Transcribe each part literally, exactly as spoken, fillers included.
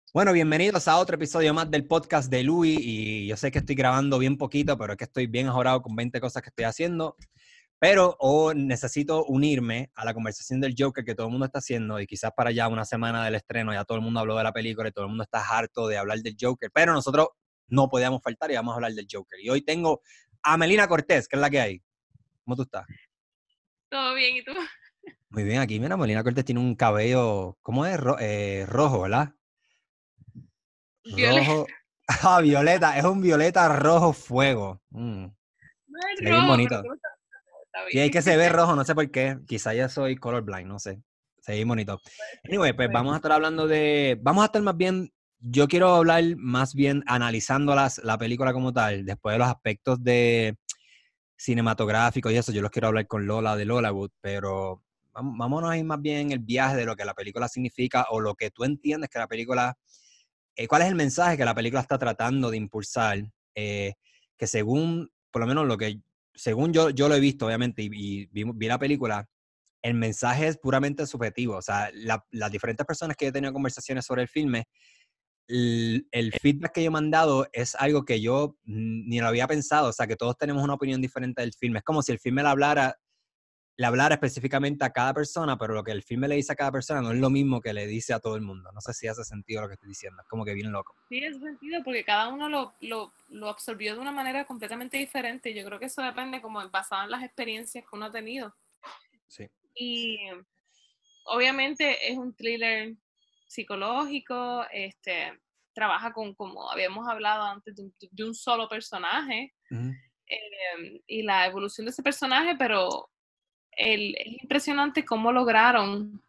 Bueno, bienvenidos a otro episodio más del podcast de Louis. Y yo sé que estoy grabando bien poquito, pero es que estoy bien ajorado con veinte cosas que estoy haciendo. Pero oh, necesito unirme a la conversación del Joker que todo el mundo está haciendo. Y quizás para ya una semana del estreno ya todo el mundo habló de la película y todo el mundo está harto de hablar del Joker. Pero nosotros no podíamos faltar y vamos a hablar del Joker. Y hoy tengo a Melina Cortés, que es la que hay. ¿Cómo tú estás? Todo bien, ¿y tú? Muy bien, aquí mira, Melina Cortés tiene un cabello, ¿cómo es? Ro eh, rojo, ¿verdad? Violeta. Rojo. Ah, violeta. Es un violeta rojo fuego. Mm, No se es ve bien rojo, pero bonito. tú estás está Y hay bien. que se ve rojo, no sé por qué. Quizá ya soy colorblind, no sé. Se ve bien bonito. Anyway, pues Pues, vamos a estar hablando de... Vamos a estar más bien... Yo quiero hablar más bien analizando las, la película como tal, después de los aspectos de cinematográficos y eso. Yo los quiero hablar con Lola de Lolawood, pero vam- vámonos a ir más bien en el viaje de lo que la película significa o lo que tú entiendes que la película eh, cuál es el mensaje que la película está tratando de impulsar, eh, que según, por lo menos lo que, según yo, yo lo he visto, obviamente, y, y vi, vi, la película, el mensaje es puramente subjetivo. O sea, la, las diferentes personas que he tenido conversaciones sobre el filme, el, el, feedback que yo me han dado es algo que yo ni lo había pensado. O sea, que todos tenemos una opinión diferente del filme. Es como si el filme le hablara le hablara específicamente a cada persona, pero lo que el filme le dice a cada persona no es lo mismo que le dice a todo el mundo. No sé si hace sentido lo que estoy diciendo. Es como que bien loco. sí, es sentido porque cada uno lo, lo, lo absorbió de una manera completamente diferente. Yo creo que eso depende como basado en las experiencias que uno ha tenido. Sí. Y obviamente es un thriller psicológico, este, trabaja con, como habíamos hablado antes, de un, de un solo personaje Uh -huh. eh, y la evolución de ese personaje, pero el, es impresionante cómo lograron.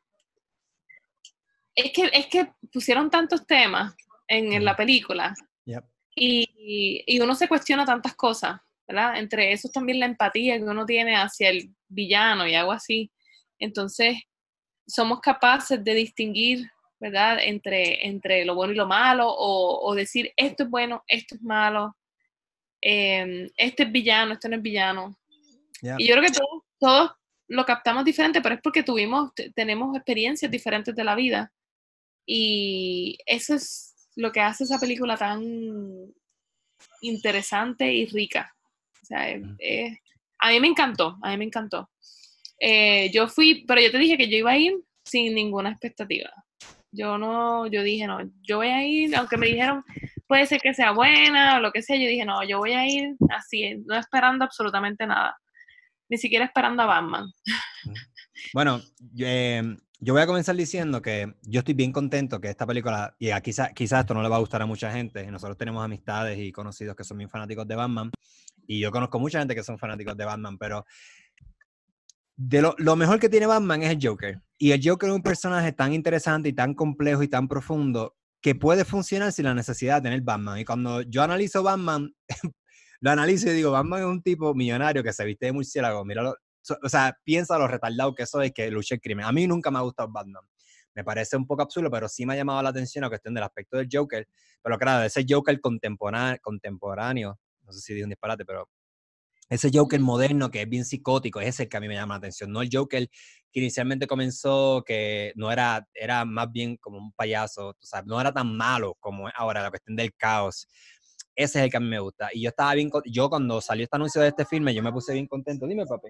Es que, es que pusieron tantos temas en, Uh en -huh. la película Yep. y, y, uno se cuestiona tantas cosas, ¿verdad? Entre eso también la empatía que uno tiene hacia el villano y algo así. Entonces, somos capaces de distinguir, ¿verdad? Entre, entre lo bueno y lo malo, o, o decir esto es bueno, esto es malo, eh, este es villano, esto no es villano. Yep. Y yo creo que todos, todos lo captamos diferente, pero es porque tuvimos, tenemos experiencias diferentes de la vida. Y eso es lo que hace esa película tan interesante y rica. O sea, es, Uh -huh. es, a mí me encantó, a mí me encantó. Eh, yo fui, pero yo te dije que yo iba a ir sin ninguna expectativa. Yo no, yo dije, no, yo voy a ir, aunque me dijeron, puede ser que sea buena o lo que sea, yo dije, no, yo voy a ir así, no esperando absolutamente nada, ni siquiera esperando a Batman. Uh -huh. Bueno, yo, eh, yo voy a comenzar diciendo que yo estoy bien contento que esta película, y quizás quizá esto no le va a gustar a mucha gente, nosotros tenemos amistades y conocidos que son bien fanáticos de Batman, y yo conozco mucha gente que son fanáticos de Batman, pero de lo, lo mejor que tiene Batman es el Joker. Y el Joker es un personaje tan interesante y tan complejo y tan profundo que puede funcionar sin la necesidad de tener Batman. Y cuando yo analizo Batman, lo analizo y digo, Batman es un tipo millonario que se viste de murciélago. Míralo, o sea, piensa lo retardado que eso es que lucha el crimen. A mí nunca me ha gustado Batman. Me parece un poco absurdo, pero sí me ha llamado la atención la cuestión del aspecto del Joker. Pero claro, ese Joker contemporáneo, contemporáneo no sé si dije un disparate, pero ese Joker Uh-huh. moderno que es bien psicótico, es el que a mí me llama la atención, no el Joker que inicialmente comenzó, que no era, era más bien como un payaso, o sea, no era tan malo como es ahora, la cuestión del caos. Ese es el que a mí me gusta. Y yo estaba bien, yo cuando salió este anuncio de este filme, yo me puse bien contento. Dime, papi.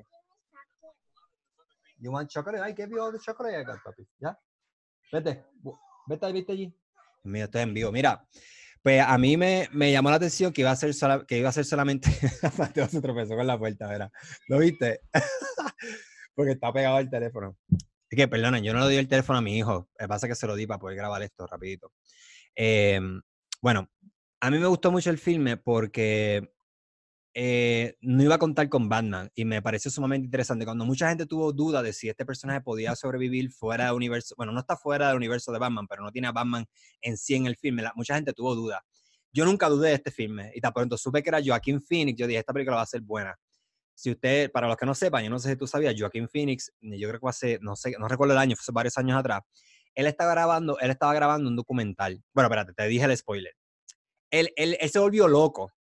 You want chocolate? I gave you all the chocolate I got, papi. ¿Ya? Vete. Vete ahí, vete allí. Mira, estoy en vivo. Mira, pues a mí me, me llamó la atención que iba a ser, sola, que iba a ser solamente... Mateo se tropezó con la puerta, ¿verdad? ¿Lo viste? Porque está pegado al teléfono. Es que, perdona, yo no le doy el teléfono a mi hijo. Lo que pasa es que se lo di para poder grabar esto rapidito. Eh, bueno, a mí me gustó mucho el filme porque eh, no iba a contar con Batman y me pareció sumamente interesante. Cuando mucha gente tuvo duda de si este personaje podía sobrevivir fuera del universo, bueno, no está fuera del universo de Batman, pero no tiene a Batman en sí en el filme, la, mucha gente tuvo duda. Yo nunca dudé de este filme y tan pronto supe que era Joaquin Phoenix, yo dije, esta película va a ser buena. Si usted, para los que no sepan, yo no sé si tú sabías, Joaquin Phoenix, yo creo que hace, no sé, no recuerdo el año, fue hace varios años atrás, él estaba grabando, él estaba grabando un documental. Bueno, espérate, te dije el spoiler. Él, él, él se volvió loco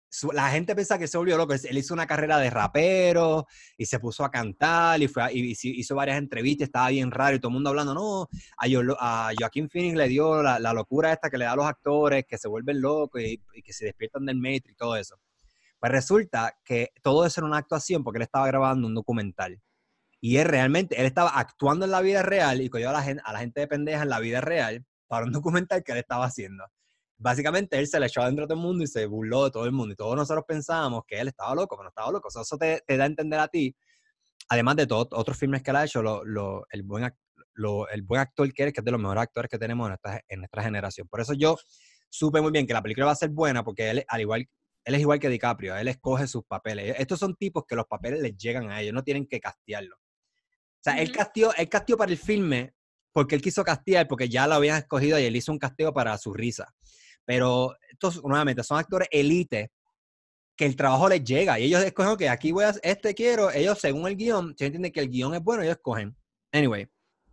su, la gente piensa que se volvió loco. Él hizo una carrera de rapero y se puso a cantar y, fue a, y hizo varias entrevistas, estaba bien raro y todo el mundo hablando, no, a, Yo, a Joaquin Phoenix le dio la, la locura esta que le da a los actores, que se vuelven locos y, y que se despiertan del Matrix y todo eso. Pues resulta que todo eso era una actuación porque él estaba grabando un documental. Y él realmente, él estaba actuando en la vida real y cogió a la gente, a la gente de pendeja en la vida real para un documental que él estaba haciendo. Básicamente él se le echó adentro de todo el mundo y se burló de todo el mundo. Y todos nosotros pensábamos que él estaba loco, pero no estaba loco. O sea, eso te, te da a entender a ti, además de todos otros filmes que él ha hecho, lo, lo, el, buen, lo, el buen actor que es, que es de los mejores actores que tenemos en nuestra, en nuestra generación. Por eso yo supe muy bien que la película va a ser buena, porque él, al igual, él es igual que DiCaprio, él escoge sus papeles. Estos son tipos que los papeles les llegan a ellos, no tienen que castearlo. O sea, uh-huh. él, casteó, él casteó para el filme porque él quiso castear, porque ya lo habían escogido y él hizo un casteo para su risa. Pero estos, nuevamente, son actores elite que el trabajo les llega y ellos escogen que aquí voy a, este quiero, ellos según el guión, si entienden que el guión es bueno, ellos escogen. Anyway,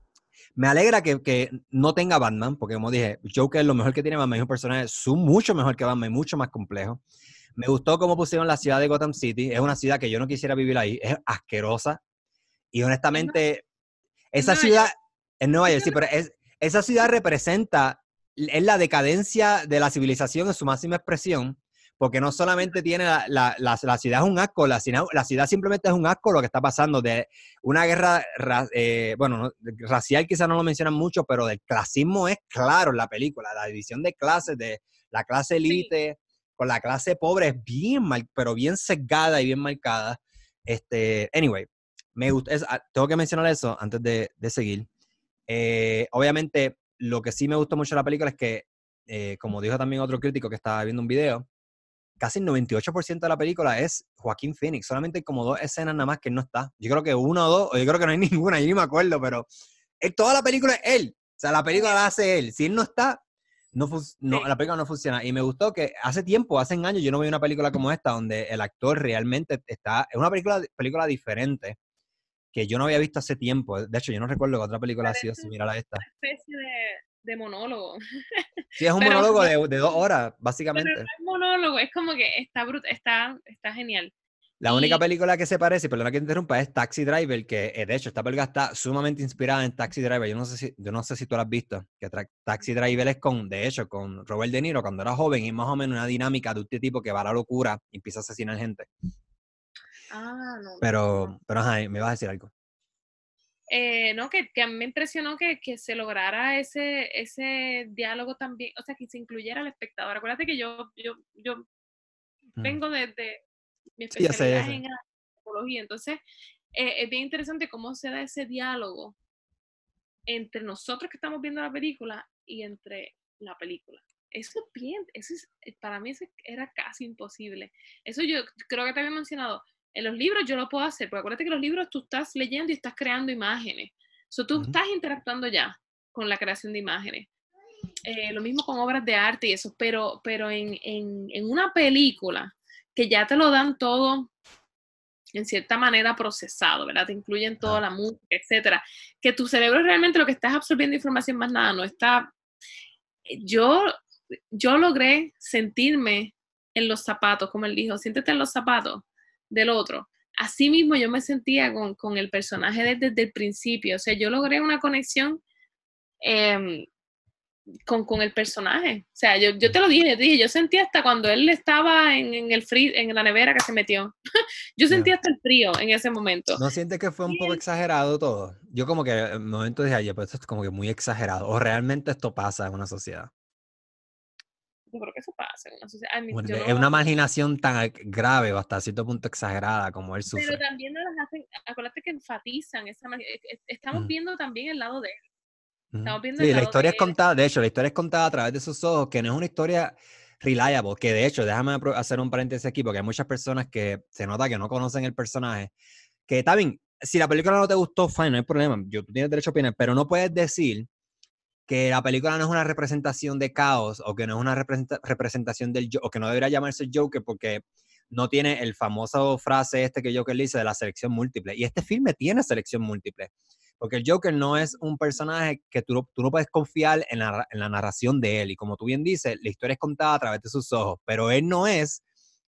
me alegra que, que no tenga Batman, porque como dije, Joker es lo mejor que tiene Batman, es un personaje mucho mejor que Batman, mucho más complejo. Me gustó cómo pusieron la ciudad de Gotham City, es una ciudad que yo no quisiera vivir ahí, es asquerosa. Y honestamente, esa ciudad, en Nueva York, sí, pero es, esa ciudad representa, es la decadencia de la civilización en su máxima expresión, porque no solamente tiene la, la, la, la ciudad es un asco, la, la ciudad simplemente es un asco lo que está pasando, de una guerra, eh, bueno, no, racial quizás no lo mencionan mucho, pero del clasismo es claro en la película, la división de clases, de la clase elite sí. con la clase pobre es bien mal, pero bien sesgada y bien marcada. Este, anyway, me gusta, es, tengo que mencionar eso antes de, de seguir. Eh, obviamente, lo que sí me gustó mucho de la película es que, eh, como dijo también otro crítico que estaba viendo un video, casi el noventa y ocho por ciento de la película es Joaquín Phoenix. Solamente hay como dos escenas nada más que él no está. Yo creo que una o dos, o yo creo que no hay ninguna, yo ni me acuerdo, pero él, toda la película es él. O sea, la película la hace él. Si él no está, no, no, sí. la película no funciona. Y me gustó que hace tiempo, hace años, yo no vi una película como esta, donde el actor realmente está... Es una película, película diferente que yo no había visto hace tiempo. De hecho, yo no recuerdo que otra película ha sido similar a esta. Una especie de, de monólogo. Sí, es un pero, monólogo de, de dos horas, básicamente. Pero no es monólogo, es como que está, brut está, está genial. La y... única película que se parece, perdona que te interrumpa, es Taxi Driver, que de hecho esta película está sumamente inspirada en Taxi Driver. Yo no sé si, yo no sé si tú la has visto, que Taxi Driver es con, de hecho, con Robert De Niro cuando era joven y más o menos una dinámica de este tipo que va a la locura y empieza a asesinar gente. Ah, no. Pero, no. pero ajá, me vas a decir algo. Eh, no, que, que a mí me impresionó que, que se lograra ese, ese diálogo también, o sea, que se incluyera al espectador. Acuérdate que yo, yo, yo mm. vengo de, de mi especialidad sí, ya sé, ya sé. en antropología, entonces eh, es bien interesante cómo se da ese diálogo entre nosotros que estamos viendo la película y entre la película. Eso es bien, eso es, para mí eso era casi imposible. Eso yo creo que te había mencionado. En los libros yo lo puedo hacer, porque acuérdate que los libros tú estás leyendo y estás creando imágenes. So, tú uh-huh. estás interactuando ya con la creación de imágenes. Eh, lo mismo con obras de arte y eso, pero, pero en, en, en una película que ya te lo dan todo en cierta manera procesado, ¿verdad? Te incluyen toda uh-huh. la música, etcétera. Que tu cerebro realmente lo que estás absorbiendo información más nada, no está... Yo, yo logré sentirme en los zapatos, como él dijo, siéntete en los zapatos del otro. Así mismo yo me sentía con, con el personaje desde, desde el principio. O sea, yo logré una conexión eh, con, con el personaje. O sea, yo, yo te lo dije, yo te dije, yo sentí hasta cuando él estaba en, en el frío, en la nevera que se metió. Yo sentí no. hasta el frío en ese momento. ¿No sientes que fue un poco exagerado todo? Yo como que en un momento dije, oye, pues esto es como que muy exagerado. ¿O realmente esto pasa en una sociedad? Yo creo que eso pasa en una sociedad. Ay, bueno, yo es no... una marginación tan grave o hasta cierto punto exagerada como él sufre. Pero también no las hacen, acuérdate que enfatizan esa estamos mm. viendo también el lado de él. Mm. Estamos viendo sí, el la lado historia de es contada, de hecho, la historia es contada a través de sus ojos, que no es una historia reliable, que de hecho, déjame hacer un paréntesis aquí, porque hay muchas personas que se nota que no conocen el personaje, que está bien, si la película no te gustó, fine, no hay problema, yo, tú tienes derecho a opinar, pero no puedes decir que la película no es una representación de caos o que no es una representa representación del o que no debería llamarse Joker porque no tiene el famoso frase este que Joker le dice de la selección múltiple. Y este filme tiene selección múltiple. Porque el Joker no es un personaje que tú, tú no puedes confiar en la, en la narración de él. Y como tú bien dices, la historia es contada a través de sus ojos. Pero él no es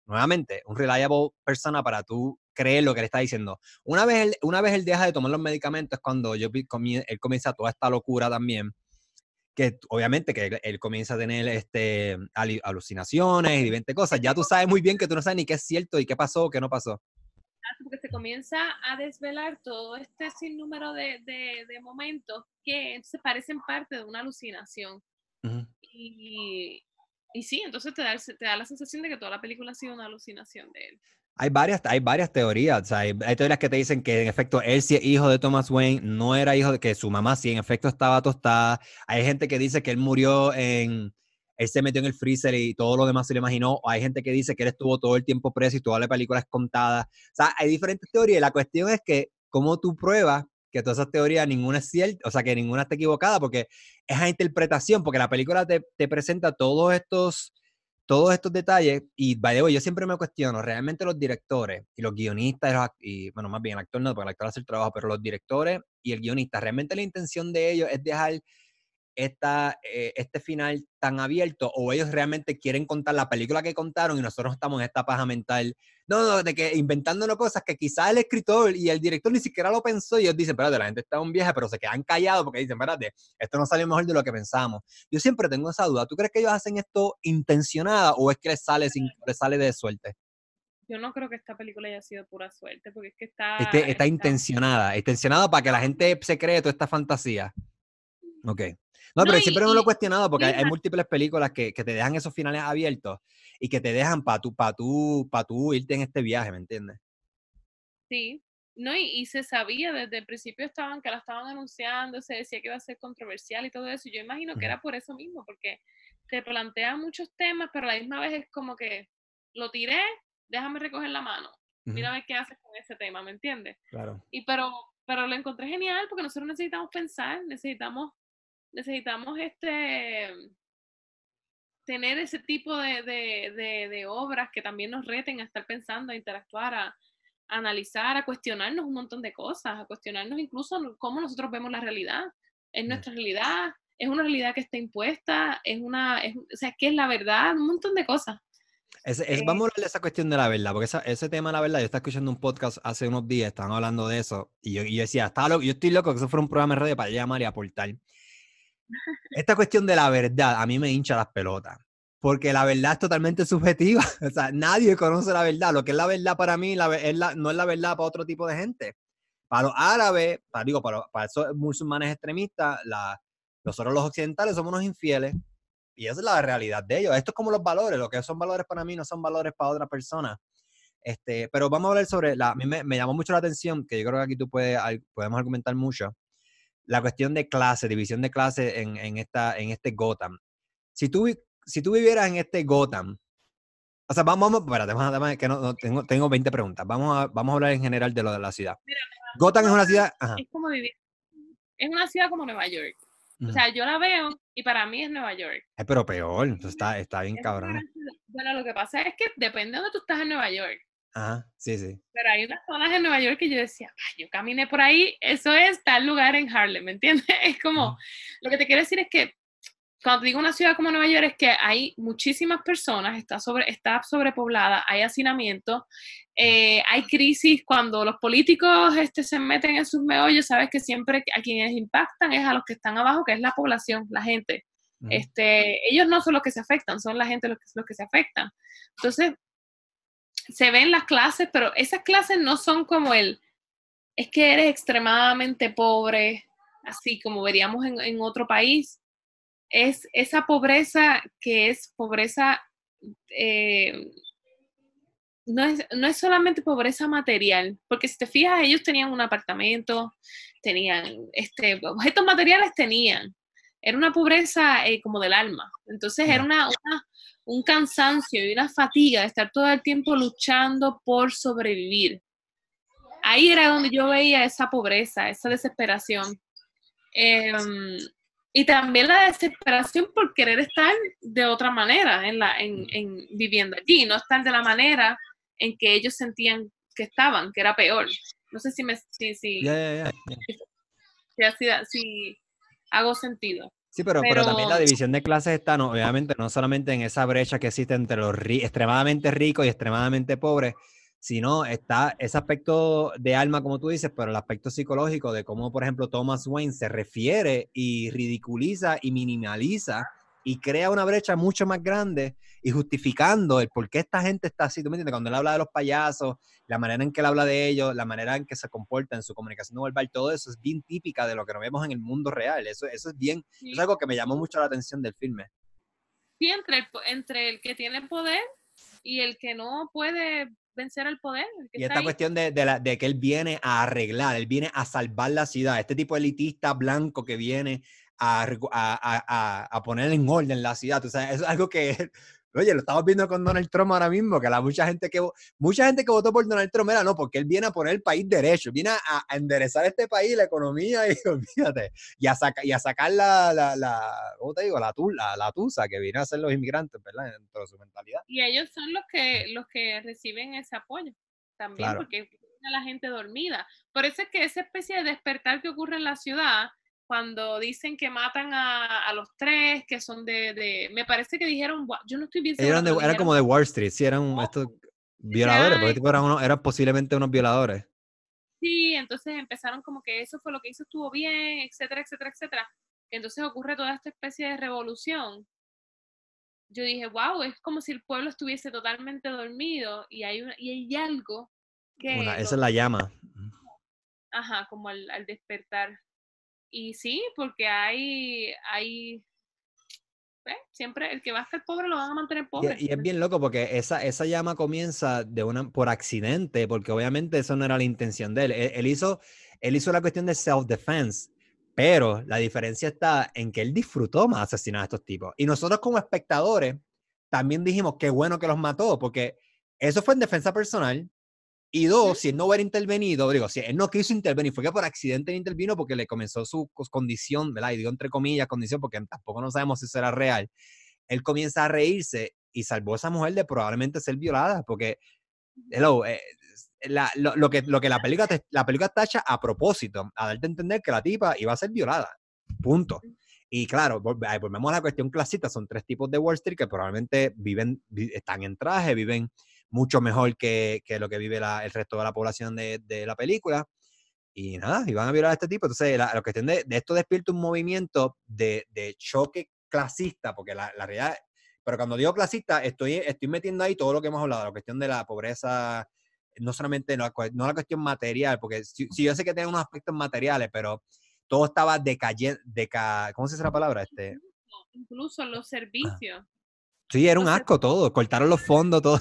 nuevamente, un reliable persona para tú creer lo que él está diciendo. Una vez él, una vez él deja de tomar los medicamentos es cuando yo, él comienza toda esta locura también, que obviamente que él, él comienza a tener este, alucinaciones y diferentes cosas. Ya tú sabes muy bien que tú no sabes ni qué es cierto y qué pasó, qué no pasó. Porque se comienza a desvelar todo este sinnúmero de, de, de momentos que se parecen parte de una alucinación. Uh-huh. Y, y sí, entonces te da, te da la sensación de que toda la película ha sido una alucinación de él. Hay varias, hay varias teorías, o sea, hay, hay teorías que te dicen que en efecto él sí es hijo de Thomas Wayne, no era hijo de que su mamá sí en efecto estaba tostada. Hay gente que dice que él murió en, él se metió en el freezer y todo lo demás se lo imaginó. O hay gente que dice que él estuvo todo el tiempo preso y toda la película es contada. O sea, hay diferentes teorías y la cuestión es que cómo tú pruebas que todas esas teorías ninguna es cierta, o sea, que ninguna está equivocada, porque es a interpretación, porque la película te, te presenta todos estos... todos estos detalles, y by the way, yo siempre me cuestiono, realmente los directores y los guionistas, y, los, y bueno, más bien el actor no, porque el actor hace el trabajo, pero los directores y el guionista, realmente la intención de ellos es dejar esta, eh, este final tan abierto, o ellos realmente quieren contar la película que contaron y nosotros estamos en esta paja mental, no, no, de que inventándonos cosas que quizás el escritor y el director ni siquiera lo pensó y ellos dicen, espérate, la gente está en un viaje, pero se quedan callados porque dicen, espérate, esto no salió mejor de lo que pensamos. Yo siempre tengo esa duda, ¿tú crees que ellos hacen esto intencionada o es que les sale, sin, les sale de suerte? Yo no creo que esta película haya sido pura suerte, porque es que está... Este, está, está intencionada, intencionada para que la gente se cree toda esta fantasía. Ok. No, no, pero y, siempre me lo he cuestionado porque hay, hay múltiples películas que, que te dejan esos finales abiertos y que te dejan para tú, para tú, para tú irte en este viaje, ¿me entiendes? Sí, no, y, y se sabía desde el principio estaban que la estaban anunciando, se decía que iba a ser controversial y todo eso. Yo imagino que uh-huh. era por eso mismo, porque te plantea muchos temas, pero a la misma vez es como que lo tiré, déjame recoger la mano, uh-huh. mira a ver qué haces con ese tema, ¿me entiendes? Claro. Y pero, pero lo encontré genial porque nosotros necesitamos pensar, necesitamos, necesitamos este tener ese tipo de, de, de, de obras que también nos reten a estar pensando, a interactuar, a, a analizar, a cuestionarnos un montón de cosas, a cuestionarnos incluso cómo nosotros vemos la realidad. ¿Es nuestra realidad? ¿Es una realidad que está impuesta? ¿Es una, es, o sea, qué es la verdad? Un montón de cosas. Es, es, eh, vamos a hablar de esa cuestión de la verdad, porque esa, ese tema de la verdad, yo estaba escuchando un podcast hace unos días, estaban hablando de eso, y yo, y yo decía, estaba loco, yo estoy loco que eso fuera un programa de radio para llamar y aportar. Esta cuestión de la verdad a mí me hincha las pelotas, porque la verdad es totalmente subjetiva, o sea, nadie conoce la verdad, lo que es la verdad para mí la, es la, no es la verdad para otro tipo de gente. Para los árabes, para, digo, para, para esos musulmanes extremistas, la, nosotros los occidentales somos unos infieles, y esa es la realidad de ellos. Esto es como los valores, lo que son valores para mí no son valores para otra persona. Este, pero vamos a hablar sobre, la, a mí me, me llamó mucho la atención, que yo creo que aquí tú puedes, podemos argumentar mucho, la cuestión de clase, división de clase en, en, esta, en este Gotham. Si tú, si tú vivieras en este Gotham, o sea, vamos, vamos, espérate, vamos, que no, no, tengo, tengo veinte preguntas. Vamos a, vamos a hablar en general de lo de la ciudad. Mira, Gotham es una ciudad... Ajá. Es como vivir. Es una ciudad como Nueva York. Uh-huh. O sea, yo la veo y para mí es Nueva York. Es pero peor, entonces está, está bien cabrón. Bueno, lo que pasa es que depende de donde tú estás en Nueva York. Ajá, sí, sí. Pero hay unas zonas en Nueva York que yo decía, ay, yo caminé por ahí, eso es tal lugar en Harlem, ¿me entiendes? Es como, uh-huh. Lo que te quiero decir es que cuando te digo una ciudad como Nueva York es que hay muchísimas personas, está, sobre, está sobrepoblada, hay hacinamiento, eh, hay crisis cuando los políticos este, se meten en sus meollos, sabes que siempre a quienes impactan es a los que están abajo, que es la población, la gente. Uh-huh. Este, ellos no son los que se afectan, son la gente los que, los que se afectan. Entonces, se ven las clases, pero esas clases no son como el, es que eres extremadamente pobre, así como veríamos en, en otro país. Es esa pobreza que es pobreza, eh, no, es, no es solamente pobreza material, porque si te fijas, ellos tenían un apartamento, tenían este, objetos materiales, tenían. Era una pobreza eh, como del alma. Entonces yeah. era una, una, un cansancio y una fatiga de estar todo el tiempo luchando por sobrevivir. Ahí era donde yo veía esa pobreza, esa desesperación. Eh, Y también la desesperación por querer estar de otra manera en la, en, en viviendo allí, no estar de la manera en que ellos sentían que estaban, que era peor. No sé si me si, si, yeah, yeah, yeah. si, si, si hago sentido. Sí, pero, pero, pero también la división de clases está, no, obviamente, no solamente en esa brecha que existe entre los ri extremadamente ricos y extremadamente pobres, sino está ese aspecto de alma, como tú dices, pero el aspecto psicológico de cómo, por ejemplo, Thomas Wayne se refiere y ridiculiza y minimaliza y crea una brecha mucho más grande y justificando el por qué esta gente está así. ¿Tú me entiendes? Cuando él habla de los payasos, la manera en que él habla de ellos, la manera en que se comporta en su comunicación no verbal, todo eso es bien típica de lo que nos vemos en el mundo real. Eso, eso es bien, sí, es algo que me llamó mucho la atención del filme. sí, entre el, entre el que tiene poder y el que no puede vencer el poder. El que Y está esta ahí. cuestión de, de, la, de que él viene a arreglar, él viene a salvar la ciudad, este tipo elitista blanco que viene a, a, a, a poner en orden la ciudad, o sea, eso es algo que, oye, lo estamos viendo con Donald Trump ahora mismo, que la mucha gente que, mucha gente que votó por Donald Trump era no, porque él viene a poner el país derecho, viene a, a enderezar este país, la economía, y olvídate, y a, saca, y a sacar la, la, la, ¿cómo te digo? La, la, la tusa que viene a hacer los inmigrantes, ¿verdad? Dentro de su mentalidad. Y ellos son los que, los que reciben ese apoyo también, Claro. porque tienen a la gente dormida. Por eso es que esa especie de despertar que ocurre en la ciudad, cuando dicen que matan a, a los tres, que son de, de, me parece que dijeron, yo no estoy bien segura, Eran, de, pero eran dijeron, como de Wall Street, sí, eran oh, estos dice, violadores, porque ay, tipo eran, unos, eran posiblemente unos violadores. sí, entonces empezaron como que eso fue lo que hizo, estuvo bien, etcétera, etcétera, etcétera. Entonces ocurre toda esta especie de revolución. Yo dije, wow, es como si el pueblo estuviese totalmente dormido y hay, una, y hay algo que Una, esa lo es la trae, llama. ajá, como al, al despertar. Y sí, porque hay, hay ¿eh? Siempre el que va a ser pobre lo van a mantener Y, pobre. y es bien loco porque esa, esa llama comienza de una, por accidente, porque obviamente eso no era la intención de él. Él, él hizo, él hizo la cuestión de self-defense, pero la diferencia está en que él disfrutó más asesinar a estos tipos. Y nosotros como espectadores también dijimos qué bueno que los mató, porque eso fue en defensa personal. Y dos, si él no hubiera intervenido, digo, si él no quiso intervenir, fue que por accidente intervino porque le comenzó su condición, ¿verdad? Y digo entre comillas condición porque tampoco no sabemos si eso era real. Él comienza a reírse y salvó a esa mujer de probablemente ser violada, porque hello, eh, la, lo, lo, que, lo que la película, te, la película está hecha a propósito, a darte a entender que la tipa iba a ser violada, punto. Y claro, volvemos a la cuestión clasista, son tres tipos de Wall Street que probablemente viven, están en traje, viven mucho mejor que, que lo que vive la, el resto de la población de, de la película. Y nada, iban a violar a este tipo. Entonces, la, la cuestión de, de esto despierta un movimiento de, de choque clasista, porque la, la realidad, pero cuando digo clasista, estoy, estoy metiendo ahí todo lo que hemos hablado, la cuestión de la pobreza, no solamente no, no la cuestión material, porque si, si yo sé que tiene unos aspectos materiales, pero todo estaba decayendo, deca, ¿cómo se dice la palabra? Este, Incluso, incluso los servicios. Sí, era un Los, asco todo, cortaron los fondos, todo.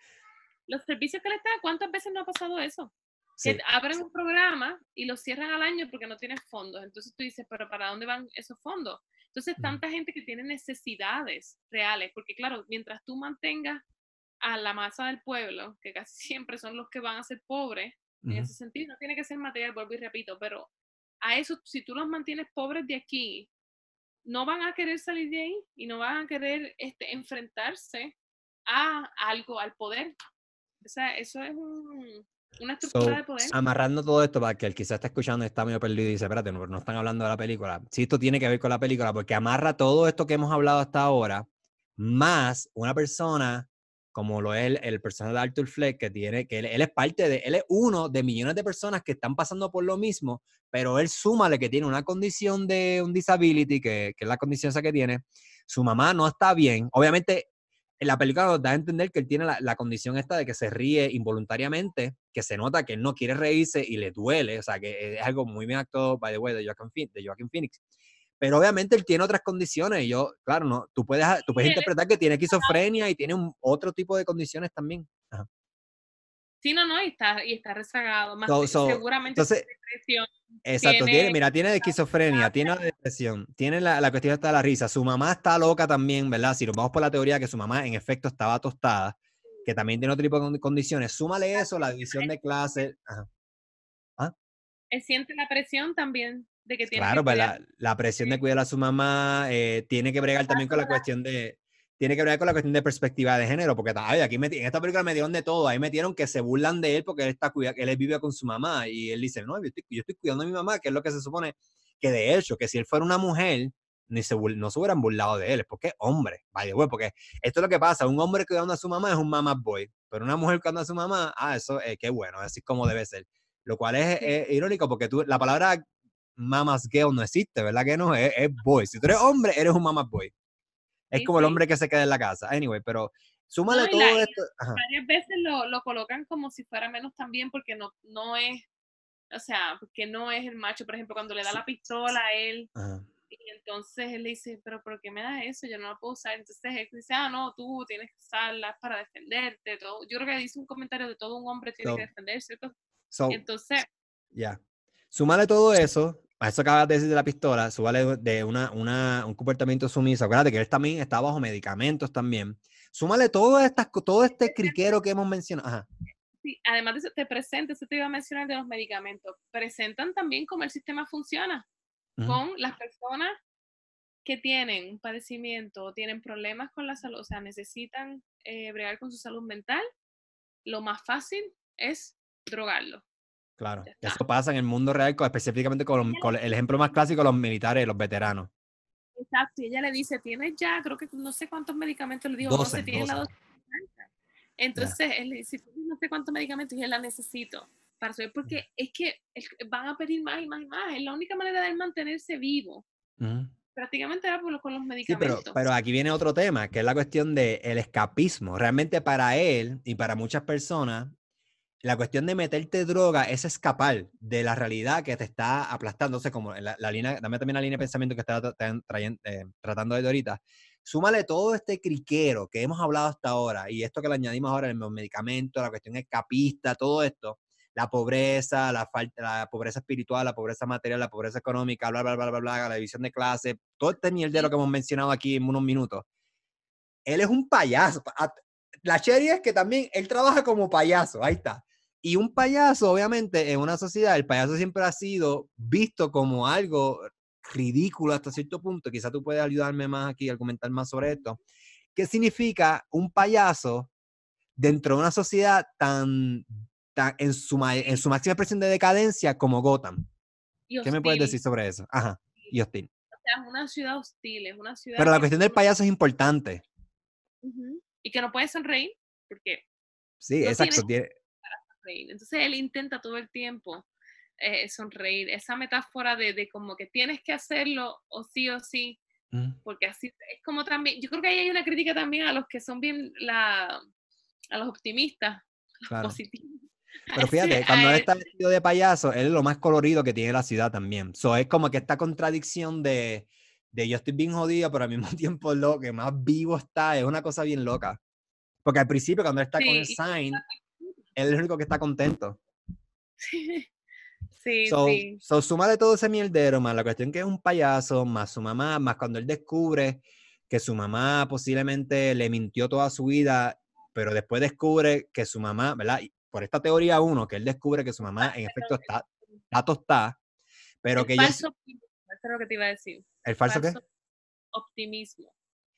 los servicios que le están, ¿cuántas veces no ha pasado eso? Que Sí. abren un programa y lo cierran al año porque no tienen fondos. Entonces tú dices, pero ¿para dónde van esos fondos? Entonces, tanta gente que tiene necesidades reales, porque claro, mientras tú mantengas a la masa del pueblo, que casi siempre son los que van a ser pobres, en Uh-huh. ese sentido, no tiene que ser material, vuelvo y repito, pero a eso, si tú los mantienes pobres de aquí, no van a querer salir de ahí y no van a querer este, enfrentarse a algo, al poder. O sea, eso es un, una estructura So, de poder. amarrando todo esto para que el quizás está escuchando y está medio perdido y dice, espérate, no, no están hablando de la película. Sí, esto tiene que ver con la película porque amarra todo esto que hemos hablado hasta ahora, más una persona como lo es el, el personaje de Arthur Fleck, que tiene, que él, él es parte de, él es uno de millones de personas que están pasando por lo mismo, pero él súmale que tiene una condición de un disability, que, que es la condición esa que tiene, su mamá no está bien, obviamente en la película nos da a entender que él tiene la, la condición esta de que se ríe involuntariamente, que se nota que él no quiere reírse y le duele, o sea, que es algo muy bien actuado, by the way, de Joaquin, de Joaquin Phoenix. Pero obviamente él tiene otras condiciones y yo, claro, no, tú puedes, tú puedes interpretar que tiene esquizofrenia y tiene un, otro tipo de condiciones también. Ajá. Sí, no, no, y está, y está rezagado. Más So, so, seguramente entonces, tiene depresión, exacto, tiene, tiene... mira, tiene esquizofrenia, tiene la depresión, tiene la, la cuestión de la risa, su mamá está loca también, ¿verdad? Si nos vamos por la teoría que su mamá en efecto estaba tostada, que también tiene otro tipo de condiciones, súmale eso, la división de clases. Ajá. ¿Ah? Él siente la presión también de que tiene Claro, que pues cuidar. la, la presión de cuidar a su mamá, eh, tiene que bregar también con la cuestión de, tiene que bregar con la cuestión de perspectiva de género, porque ay, aquí metí, en esta película metieron de todo, ahí metieron que se burlan de él porque él está cuida, él vive con su mamá y él dice, no, yo estoy, yo estoy cuidando a mi mamá, que es lo que se supone que de hecho, que si él fuera una mujer, ni se, no se hubieran burlado de él, es porque es hombre, vaya, güey, porque esto es lo que pasa, un hombre cuidando a su mamá es un mama's boy, pero una mujer cuidando a su mamá, ah, eso, eh, qué bueno, así es como debe ser, lo cual es, Sí. es irónico, porque tú, la palabra mama's girl no existe, ¿verdad que no? Es, es boy, si tú eres hombre, eres un mama's boy, es Sí, como el sí. hombre que se queda en la casa, anyway, pero súmale No, y todo la, y esto, ajá. varias veces lo, lo colocan como si fuera menos también, porque no, no es, o sea, porque no es el macho, por ejemplo, cuando le da Sí. la pistola a él, Ajá. y entonces él le dice, pero ¿por qué me das eso? Yo no la puedo usar. Entonces él dice, ah, no, tú tienes que usarla para defenderte. Todo. Yo creo que dice un comentario de todo un hombre tiene So, que defenderse, ¿cierto? so, Entonces, ya. Yeah. Súmale todo eso, a eso que acabas de decir de la pistola, súmale de una, una, un comportamiento sumiso. Acuérdate que él también está bajo medicamentos también. Súmale todo, estas, todo este criquero que hemos mencionado. Ajá. sí, además de eso, te presenta, eso te iba a mencionar de los medicamentos, presentan también cómo el sistema funciona Uh-huh. con las personas que tienen un padecimiento o tienen problemas con la salud, o sea, necesitan eh, bregar con su salud mental, lo más fácil es drogarlo. Claro, eso pasa en el mundo real, específicamente con, con el ejemplo más clásico, los militares, los veteranos. Exacto, y ella le dice, tienes ya, creo que no sé cuántos medicamentos le dijo, doce, no sé, tienes la dosis. Entonces, yeah. él le dice, no sé cuántos medicamentos, y él la necesito para saber, porque es que van a pedir más y más y más, es la única manera de él mantenerse vivo. Uh-huh. Prácticamente era por, con los medicamentos. Sí, pero, pero aquí viene otro tema, que es la cuestión del escapismo. Realmente para él y para muchas personas, la cuestión de meterte droga es escapar de la realidad que te está aplastando. O sea, como la, la línea, dame también la línea de pensamiento que estaba tra tra eh, tratando de ahorita. Súmale todo este criquero que hemos hablado hasta ahora y esto que le añadimos ahora, los medicamentos, la cuestión escapista, todo esto, la pobreza, la falta, la pobreza espiritual, la pobreza material, la pobreza económica, bla, bla, bla, bla, bla, la división de clases, todo este mierdero que hemos mencionado aquí en unos minutos. Él es un payaso. La cherry es que también él trabaja como payaso, ahí está. Y un payaso, obviamente, en una sociedad, el payaso siempre ha sido visto como algo ridículo hasta cierto punto. Quizá tú puedes ayudarme más aquí a argumentar más sobre esto. ¿Qué significa un payaso dentro de una sociedad tan, tan en, su, en su máxima expresión de decadencia como Gotham? ¿Qué me puedes decir sobre eso? Ajá, y hostil. O sea, es una ciudad hostil, es una ciudad. Pero la cuestión del payaso es importante. Uh-huh. Y que no puede sonreír, porque sí, no exacto. Tiene para sonreír. Entonces él intenta todo el tiempo eh, sonreír. Esa metáfora de, de como que tienes que hacerlo o sí o sí, uh-huh. Porque así es como también, yo creo que ahí hay una crítica también a los que son bien, la, a los optimistas, claro. Los positivos. Pero fíjate, cuando él está vestido de payaso, él es lo más colorido que tiene la ciudad también. So, es como que esta contradicción de, de yo estoy bien jodido, pero al mismo tiempo lo que más vivo está, es una cosa bien loca. Porque al principio, cuando él está sí, con el sign, él es el único que está contento. Sí, sí. So, sí. so suma de todo ese mierdero, más la cuestión que es un payaso, más su mamá, más cuando él descubre que su mamá posiblemente le mintió toda su vida, pero después descubre que su mamá, ¿verdad? por esta teoría uno, que él descubre que su mamá en efecto está, está tostada, pero el que falso ella... optimismo, eso es lo que te iba a decir. ¿El falso, falso qué? Optimismo.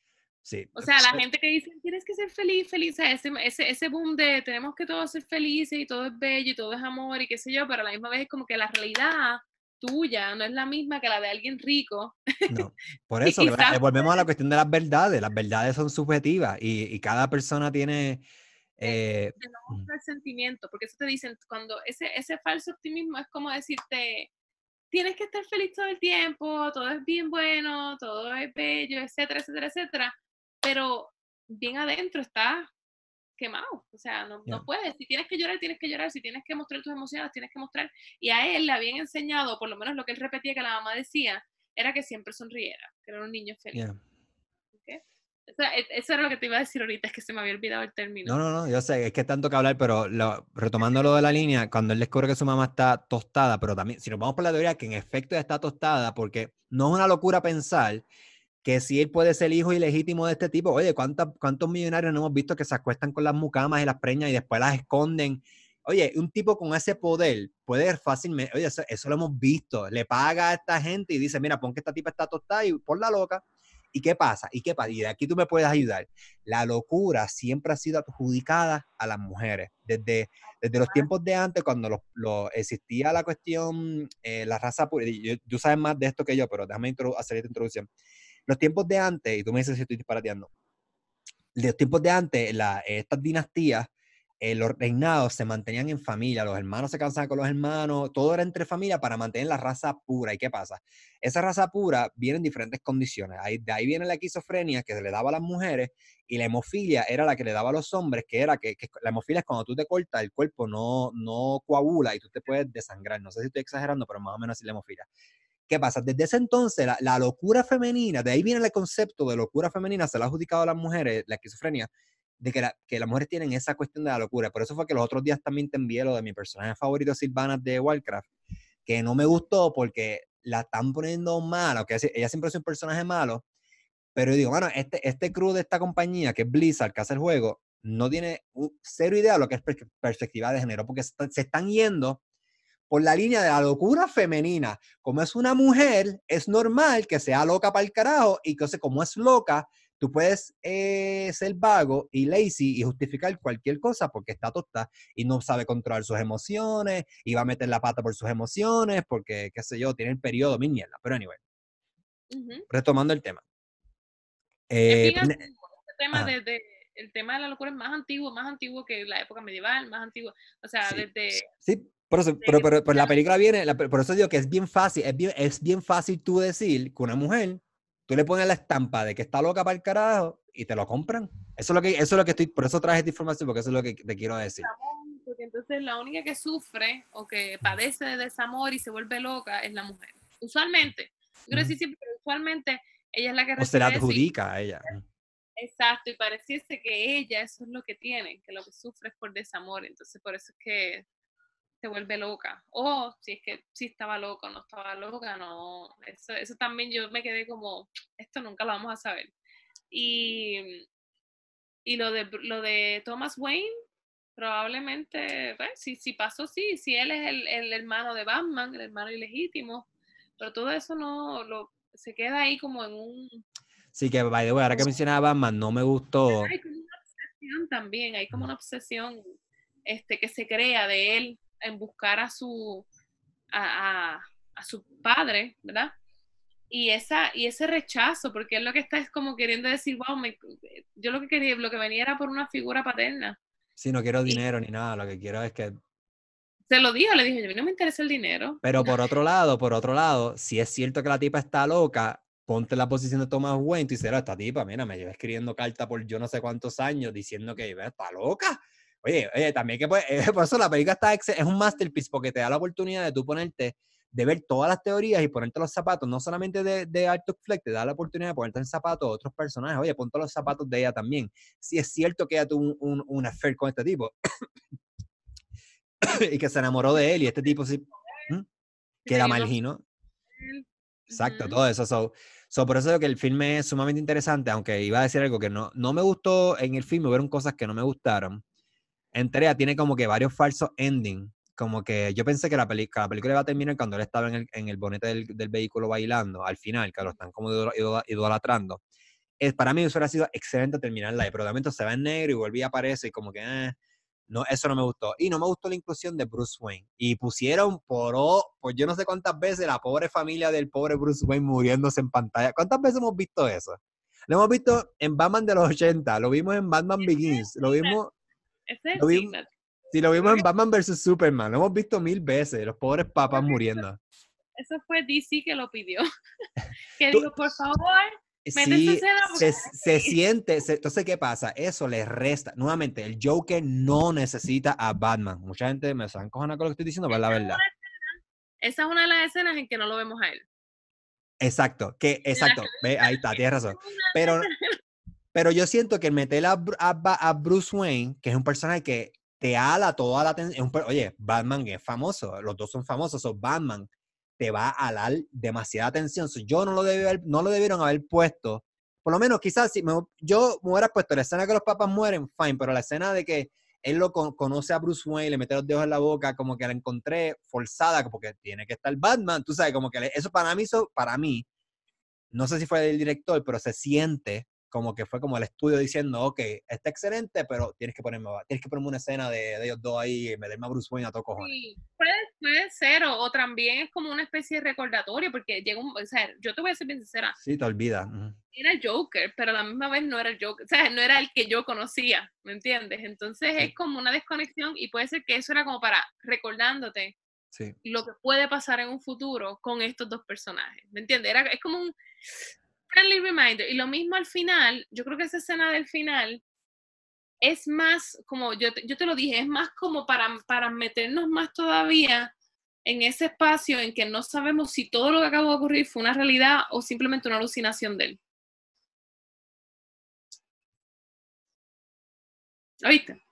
Sí. O sea, la gente que dice, tienes que ser feliz, feliz, o sea, ese, ese, ese boom de tenemos que todos ser felices y todo es bello y todo es amor y qué sé yo, pero a la misma vez es como que la realidad tuya no es la misma que la de alguien rico. No, por eso, la, volvemos a la cuestión de las verdades. Las verdades son subjetivas y, y cada persona tiene... Eh, de no mostrar sentimiento, porque eso te dicen, cuando ese, ese falso optimismo es como decirte, tienes que estar feliz todo el tiempo, todo es bien bueno, todo es bello, etcétera, etcétera, etcétera, pero bien adentro está quemado, o sea, no, yeah. no puedes, si tienes que llorar, tienes que llorar, si tienes que mostrar tus emociones, tienes que mostrar, y a él le habían enseñado, por lo menos lo que él repetía que la mamá decía, era que siempre sonriera, que era un niño feliz. Yeah. ¿Okay? Eso, eso era lo que te iba a decir ahorita, es que se me había olvidado el término. No, no, no, yo sé, es que tanto que hablar, pero lo, retomando lo de la línea, cuando él descubre que su mamá está tostada, pero también, si nos vamos por la teoría que en efecto está tostada, porque no es una locura pensar que si él puede ser hijo ilegítimo de este tipo, oye, ¿cuántos, cuántos millonarios no hemos visto que se acuestan con las mucamas y las preñas y después las esconden? Oye, un tipo con ese poder puede fácilmente, oye, eso, eso lo hemos visto, le paga a esta gente y dice, mira, pon que esta tipa está tostada y pon la loca. ¿Y qué pasa? ¿Y qué pasa? Y de aquí tú me puedes ayudar. La locura siempre ha sido adjudicada a las mujeres. Desde, desde los tiempos de antes, cuando lo, lo existía la cuestión, eh, la raza pura, tú sabes más de esto que yo, pero déjame hacer esta introducción. los tiempos de antes, y tú me dices si estoy disparateando, los tiempos de antes, la, estas dinastías, eh, los reinados se mantenían en familia, los hermanos se casaban con los hermanos, todo era entre familia para mantener la raza pura. ¿Y qué pasa? Esa raza pura viene en diferentes condiciones. Ahí, de ahí viene la esquizofrenia que se le daba a las mujeres, y la hemofilia era la que le daba a los hombres, que era que, que la hemofilia es cuando tú te cortas, el cuerpo no, no coagula y tú te puedes desangrar. No sé si estoy exagerando, pero más o menos así la hemofilia. ¿Qué pasa? Desde ese entonces, la, la locura femenina, de ahí viene el concepto de locura femenina, se lo ha adjudicado a las mujeres, la esquizofrenia, de que, la, que las mujeres tienen esa cuestión de la locura. Por eso fue que los otros días también te envié lo de mi personaje favorito, Sylvanas de Warcraft, que no me gustó porque la están poniendo mala, que ella siempre es un personaje malo, pero yo digo, bueno, este, este crew de esta compañía, que es Blizzard, que hace el juego, no tiene un, cero idea de lo que es per perspectiva de género, porque se, se están yendo por la línea de la locura femenina. Como es una mujer, es normal que sea loca para el carajo, y que, o sea, como es loca, tú puedes eh, ser vago y lazy y justificar cualquier cosa porque está tostada y no sabe controlar sus emociones y va a meter la pata por sus emociones porque, qué sé yo, tiene el periodo, mi mierda. Pero anyway, uh-huh. Retomando el tema. Eh, es bien antiguo, este tema de, de, el tema de la locura es más antiguo, más antiguo que la época medieval, más antiguo, o sea, sí, desde... Sí, por eso, pero, pero, pero la película viene, la, por eso digo que es bien fácil, es bien, es bien fácil tú decir que una mujer, tú le pones la estampa de que está loca para el carajo y te lo compran. Eso es lo que, eso es lo que estoy, por eso traje esta información, porque eso es lo que te quiero decir. Porque entonces la única que sufre o que padece de desamor y se vuelve loca es la mujer. Usualmente, yo quiero decir siempre, pero usualmente ella es la que recibe. O se la adjudica y, a ella. Exacto, y pareciese que ella eso es lo que tiene, que lo que sufre es por desamor, entonces por eso es que se vuelve loca. O si es que sí estaba loca o no estaba loca, no. Eso, eso también yo me quedé como, esto nunca lo vamos a saber. Y, y lo de lo de Thomas Wayne, probablemente, pues, si, si pasó, sí, si él es el, el hermano de Batman, el hermano ilegítimo, pero todo eso no, lo, se queda ahí como en un... Sí, que, by the way, ahora que mencionaba Batman, no me gustó. Hay como una obsesión también, hay como una obsesión este, que se crea de él en buscar a su, a, a, a su padre, ¿verdad? Y, esa, y ese rechazo, porque él lo que está es como queriendo decir, wow, me, yo lo que quería, lo que venía era por una figura paterna. Sí, no quiero dinero y, ni nada, lo que quiero es que... Se lo dijo, le dijo, a mí no me interesa el dinero. Pero por otro lado, por otro lado, si es cierto que la tipa está loca, ponte en la posición de Thomas Wayne, tú dices, esta tipa, mira, me lleva escribiendo carta por yo no sé cuántos años diciendo que está loca. Oye, oye, también que pues, eh, por eso la película está es un masterpiece porque te da la oportunidad de tú ponerte, de ver todas las teorías y ponerte los zapatos, no solamente de, de Arthur Fleck, te da la oportunidad de ponerte en zapatos de otros personajes. Oye, ponte los zapatos de ella también. Si es cierto que ella tuvo un, un, un affair con este tipo y que se enamoró de él y este tipo sí, ¿hmm? que era margino. Exacto, uh-huh. Todo eso. So, so, por eso digo que el filme es sumamente interesante, aunque iba a decir algo que no, no me gustó en el filme, hubieron cosas que no me gustaron. Entrega tiene como que varios falsos endings, como que yo pensé que la, peli la película iba a terminar cuando él estaba en el, en el bonete del, del vehículo bailando, al final, que lo están como idolatrando. Es, para mí eso hubiera sido excelente terminarla, pero de momento se va en negro y vuelve y aparece y como que... Eh, no, eso no me gustó. Y no me gustó la inclusión de Bruce Wayne. Y pusieron por, oh, pues yo no sé cuántas veces la pobre familia del pobre Bruce Wayne muriéndose en pantalla. ¿Cuántas veces hemos visto eso? Lo hemos visto en Batman de los ochenta, lo vimos en Batman Begins, lo vimos... Lo vimos sí, lo vimos en Batman versus Superman, lo hemos visto mil veces, los pobres papás muriendo. Eso fue D C que lo pidió. Que dijo, por favor... Sí, se, se siente, se, entonces ¿qué pasa? Eso le resta, nuevamente, el Joker no necesita a Batman. Mucha gente me están cojonando con lo que estoy diciendo, pero es la verdad. Esa es una de las escenas en que no lo vemos a él. Exacto, que, exacto, ve, ahí está, tienes razón. Pero, pero yo siento que meter a, a, a Bruce Wayne, que es un personaje que te ala toda la atención, oye, Batman es famoso, los dos son famosos, son Batman. Te va a dar demasiada atención. So, yo no lo, debí haber, no lo debieron haber puesto. Por lo menos, quizás, si me, yo me hubiera puesto la escena que los papás mueren, fine, pero la escena de que él lo con, conoce a Bruce Wayne, le mete los dedos en la boca, como que la encontré forzada, porque tiene que estar Batman, tú sabes, como que le, eso para mí, eso, para mí, no sé si fue el director, pero se siente como que fue como el estudio diciendo, ok, está excelente, pero tienes que ponerme, tienes que ponerme una escena de, de ellos dos ahí y meterme a Bruce Wayne a todo cojones. Sí, puede, puede ser, o, o también es como una especie de recordatorio, porque llega un, o sea, yo te voy a ser bien sincera. Sí, te olvidas. Uh-huh. Era el Joker, pero a la misma vez no era el Joker, o sea, no era el que yo conocía, ¿me entiendes? Entonces sí. Es como una desconexión y puede ser que eso era como para recordándote sí. lo que puede pasar en un futuro con estos dos personajes, ¿me entiendes? Era, es como un friendly reminder. Y lo mismo al final, yo creo que esa escena del final es más, como yo te, yo te lo dije, es más como para, para meternos más todavía en ese espacio en que no sabemos si todo lo que acabó de ocurrir fue una realidad o simplemente una alucinación de él. ¿Oíste?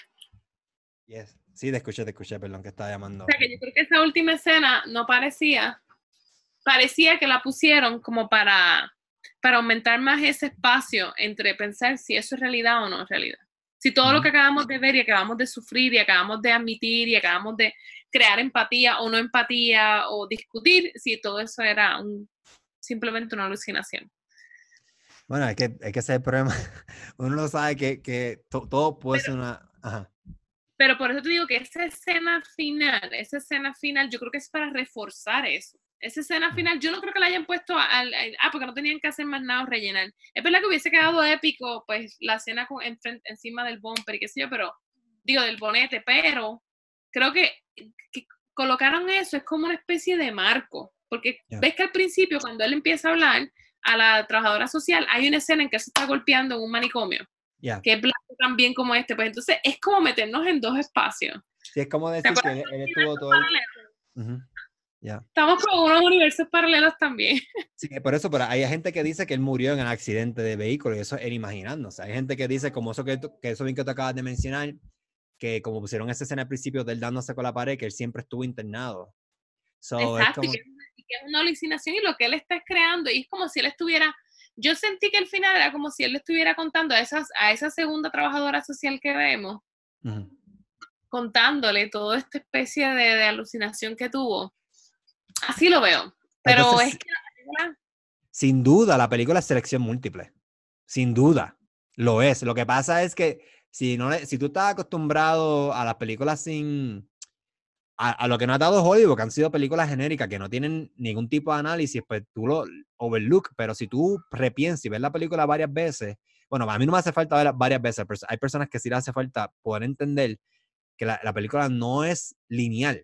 Yes. Sí, te escuché, te escuché, perdón, que estaba llamando. O sea, que yo creo que esa última escena no parecía, parecía que la pusieron como para, para aumentar más ese espacio entre pensar si eso es realidad o no es realidad. Si todo uh-huh. lo que acabamos de ver y acabamos de sufrir y acabamos de admitir y acabamos de crear empatía o no empatía o discutir, si todo eso era un, simplemente una alucinación. Bueno, es que, es que ese es el problema. Uno no sabe que, que to, todo puede pero, ser una... Ajá. Pero por eso te digo que esa escena final, esa escena final, yo creo que es para reforzar eso. Esa escena final, yo no creo que la hayan puesto al, al, ah, porque no tenían que hacer más nada o rellenar. Es verdad que hubiese quedado épico, pues, la escena con, en, encima del bumper y qué sé yo, pero, digo, del bonete, pero creo que, que colocaron eso, es como una especie de marco, porque yeah. ves que al principio, cuando él empieza a hablar a la trabajadora social, hay una escena en que se está golpeando en un manicomio. Yeah. Que es blanco también como este, pues entonces es como meternos en dos espacios. Sí, es como decir que él, él estuvo todo el... Uh-huh. Yeah. Estamos con unos universos paralelos también. Sí, por eso, pero hay gente que dice que él murió en un accidente de vehículo y eso es inimaginando. O sea, hay gente que dice, como eso que, que eso bien que tú acabas de mencionar, que como pusieron esa escena al principio de él dándose con la pared, que él siempre estuvo internado. So, Exacto, es como... y, que, y que es una alucinación y lo que él está creando, y es como si él estuviera... Yo sentí que al final era como si él le estuviera contando a, esas, a esa segunda trabajadora social que vemos, uh-huh. contándole toda esta especie de, de alucinación que tuvo. Así lo veo. Pero Entonces, es que la película... Sin duda, la película es selección múltiple. Sin duda, lo es. Lo que pasa es que si, no le, si tú estás acostumbrado a las películas sin... A, a lo que no ha dado Hollywood, que han sido películas genéricas que no tienen ningún tipo de análisis, pues tú lo overlook, pero si tú repiensas y ves la película varias veces, bueno, a mí no me hace falta verla varias veces, pero hay personas que sí les hace falta poder entender que la, la película no es lineal.